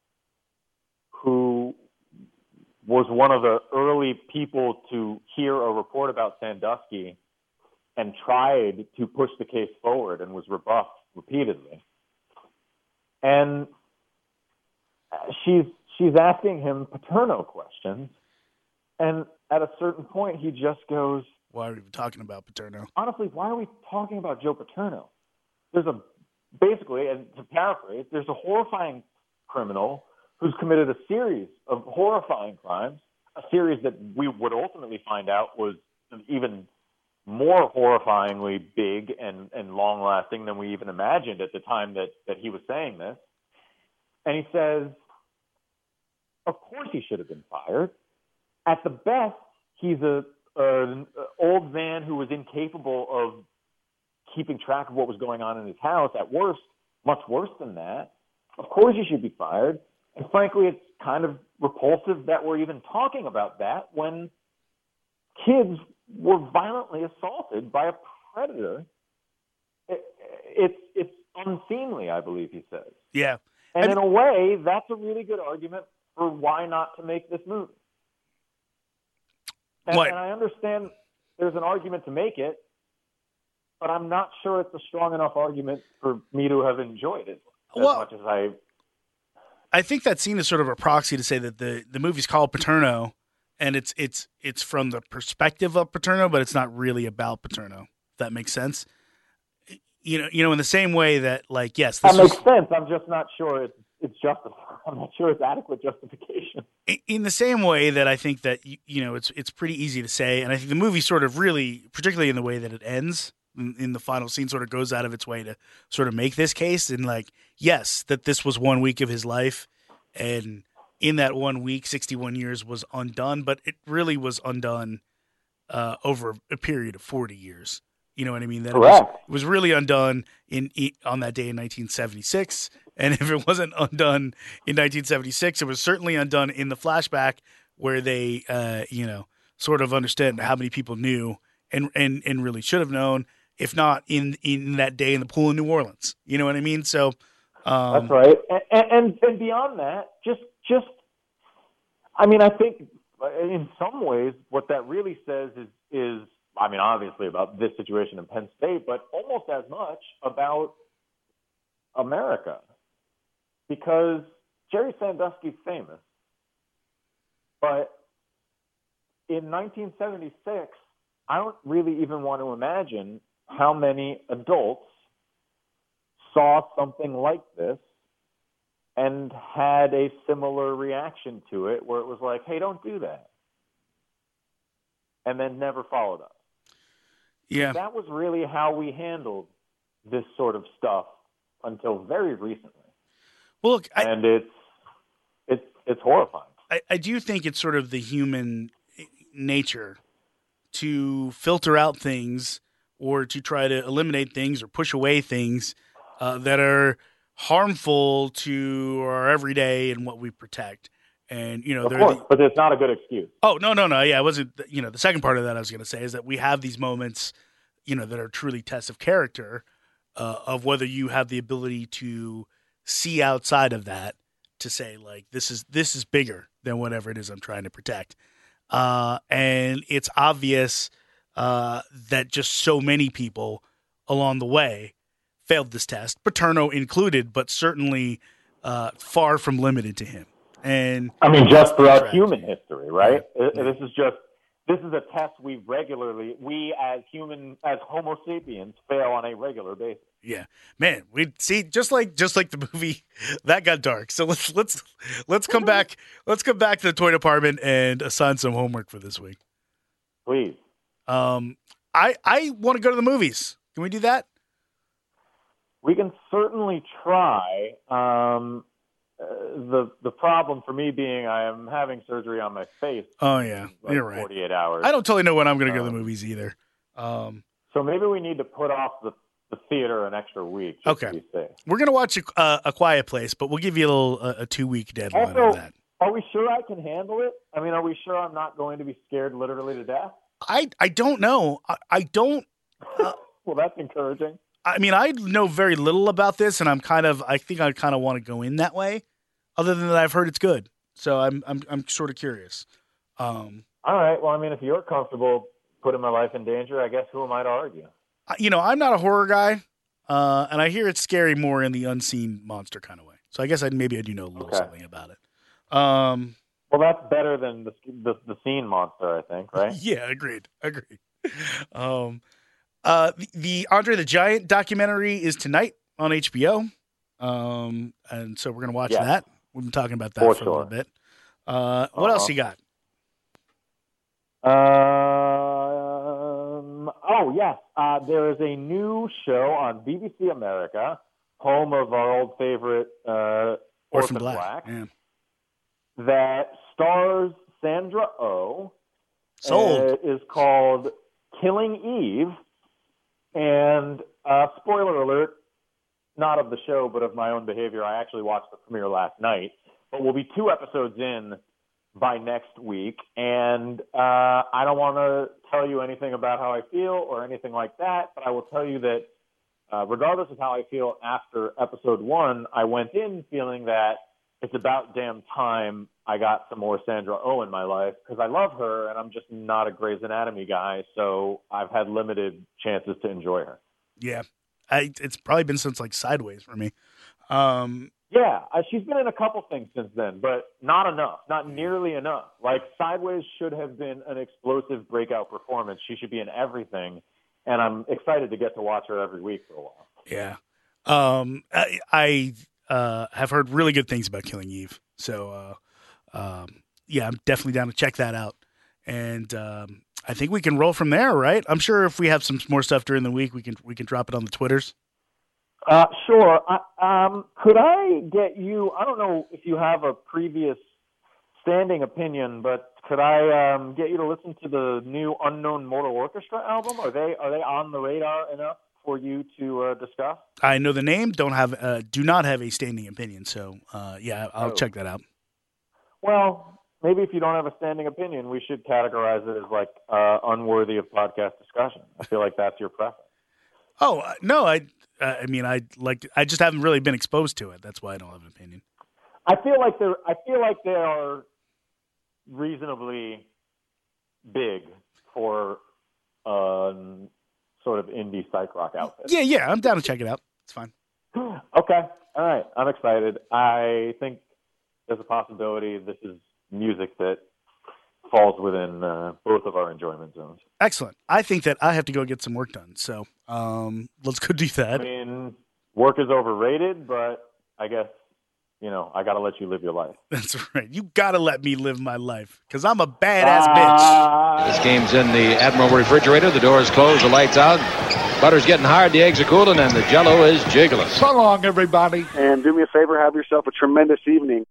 who was one of the early people to hear a report about Sandusky and tried to push the case forward and was rebuffed repeatedly. And she's asking him Paterno questions, and at a certain point he just goes, "Why are we talking about Paterno? Honestly, why are we talking about Joe Paterno? Basically, and to paraphrase, there's a horrifying criminal who's committed a series of horrifying crimes, a series that we would ultimately find out was even more horrifyingly big and long-lasting than we even imagined at the time that he was saying this. And he says, of course he should have been fired. At the best, he's an old man who was incapable of keeping track of what was going on in his house. At worst, much worse than that. Of course he should be fired. And frankly, it's kind of repulsive that we're even talking about that when kids were violently assaulted by a predator. It's unseemly, I believe he says. Yeah. And in a way, that's a really good argument for why not to make this movie. And I understand there's an argument to make it, but I'm not sure it's a strong enough argument for me to have enjoyed it as much as I think that scene is sort of a proxy to say that the movie's called Paterno, and it's from the perspective of Paterno, but it's not really about Paterno. If that makes sense. You know, in the same way that, like, yes, that makes sense. I'm just not sure it's justified. I'm not sure it's adequate justification. In the same way that I think that it's pretty easy to say, and I think the movie sort of really, particularly in the way that it ends in the final scene, sort of goes out of its way to sort of make this case. And like, yes, that this was 1 week of his life, and in that 1 week, 61 years was undone, but it really was undone over a period of 40 years. You know what I mean? That it was really undone on that day in 1976. And if it wasn't undone in 1976, it was certainly undone in the flashback where they, sort of understood how many people knew and really should have known, if not in that day in the pool in New Orleans. You know what I mean? So that's right. And beyond that, just, I mean, I think in some ways what that really says is, I mean, obviously about this situation in Penn State, but almost as much about America. Because Jerry Sandusky's famous, but in 1976, I don't really even want to imagine how many adults saw something like this and had a similar reaction to it, where it was like, hey, don't do that. And then never followed up. Yeah. That was really how we handled this sort of stuff until very recently. Well, look, and it's horrifying. I do think it's sort of the human nature to filter out things or to try to eliminate things or push away things that are harmful to our everyday and what we protect. And, of course, but it's not a good excuse. Oh, no. Yeah, it wasn't, the second part of that I was going to say is that we have these moments, that are truly tests of character, of whether you have the ability to see outside of that to say, like, this is bigger than whatever it is I'm trying to protect. And it's obvious that just so many people along the way failed this test, Paterno included, but certainly far from limited to him. And I mean, just throughout human history, right? Yeah. This is a test we as Homo sapiens fail on a regular basis. Yeah, man, we see just like the movie that got dark. So let's come back. Let's come back to the toy department and assign some homework for this week. Please. I want to go to the movies. Can we do that? We can certainly try. The problem for me being I am having surgery on my face. Oh yeah, like you're right. 48 hours. I don't totally know when I'm going to go to the movies either. So maybe we need to put off the theater an extra week. Okay, we're going to watch a Quiet Place, but we'll give you a 2-week deadline also, on that. Are we sure I can handle it? I mean, are we sure I'm not going to be scared literally to death? I don't know. I don't. Well, that's encouraging. I mean, I know very little about this, and I think I kind of want to go in that way. Other than that, I've heard it's good, so I'm sort of curious. All right. Well, I mean, if you're comfortable putting my life in danger, I guess who am I to argue? I'm not a horror guy, and I hear it's scary more in the unseen monster kind of way. So I guess maybe I do know a little something about it. Well, that's better than the scene monster, I think, right? Yeah, agreed. The Andre the Giant documentary is tonight on HBO, and so we're gonna watch that. We've been talking about that for a little bit. What else you got? Oh, yes. There is a new show on BBC America, home of our old favorite Orphan Black, that stars Sandra Oh. Sold. Is called Killing Eve. And spoiler alert, not of the show, but of my own behavior, I actually watched the premiere last night. But we'll be 2 episodes in by next week. And I don't want to tell you anything about how I feel or anything like that, but I will tell you that regardless of how I feel after episode 1, I went in feeling that it's about damn time I got some more Sandra Oh in my life because I love her and I'm just not a Grey's Anatomy guy, so I've had limited chances to enjoy her. Yeah. It's probably been since like Sideways for me. She's been in a couple things since then, but not enough, not nearly enough. Like Sideways should have been an explosive breakout performance. She should be in everything, and I'm excited to get to watch her every week for a while. Yeah. I have heard really good things about Killing Eve. So, I'm definitely down to check that out. And I think we can roll from there, right? I'm sure if we have some more stuff during the week, we can drop it on the Twitters. Sure. Could I get you, I don't know if you have a previous standing opinion, but could I get you to listen to the new Unknown Mortal Orchestra album? Are they on the radar enough for you to discuss? I know the name, do not have a standing opinion, so I'll check that out. Well, maybe if you don't have a standing opinion, we should categorize it as like unworthy of podcast discussion. I feel like that's your preference. Oh no, I just haven't really been exposed to it. That's why I don't have an opinion. I feel like they are reasonably big for sort of indie psych rock outfit. Yeah, I'm down to check it out. It's fine. Okay, all right, I'm excited. I think there's a possibility this is music that falls within both of our enjoyment zones. Excellent. I think that I have to go get some work done, so let's go do that. I mean, work is overrated, but I guess, I got to let you live your life. That's right. You got to let me live my life, because I'm a badass bitch. This game's in the Admiral refrigerator. The door's closed, the light's out. Butter's getting hard, the eggs are cooling, and the Jell-O is jiggling. So long, everybody. And do me a favor, have yourself a tremendous evening.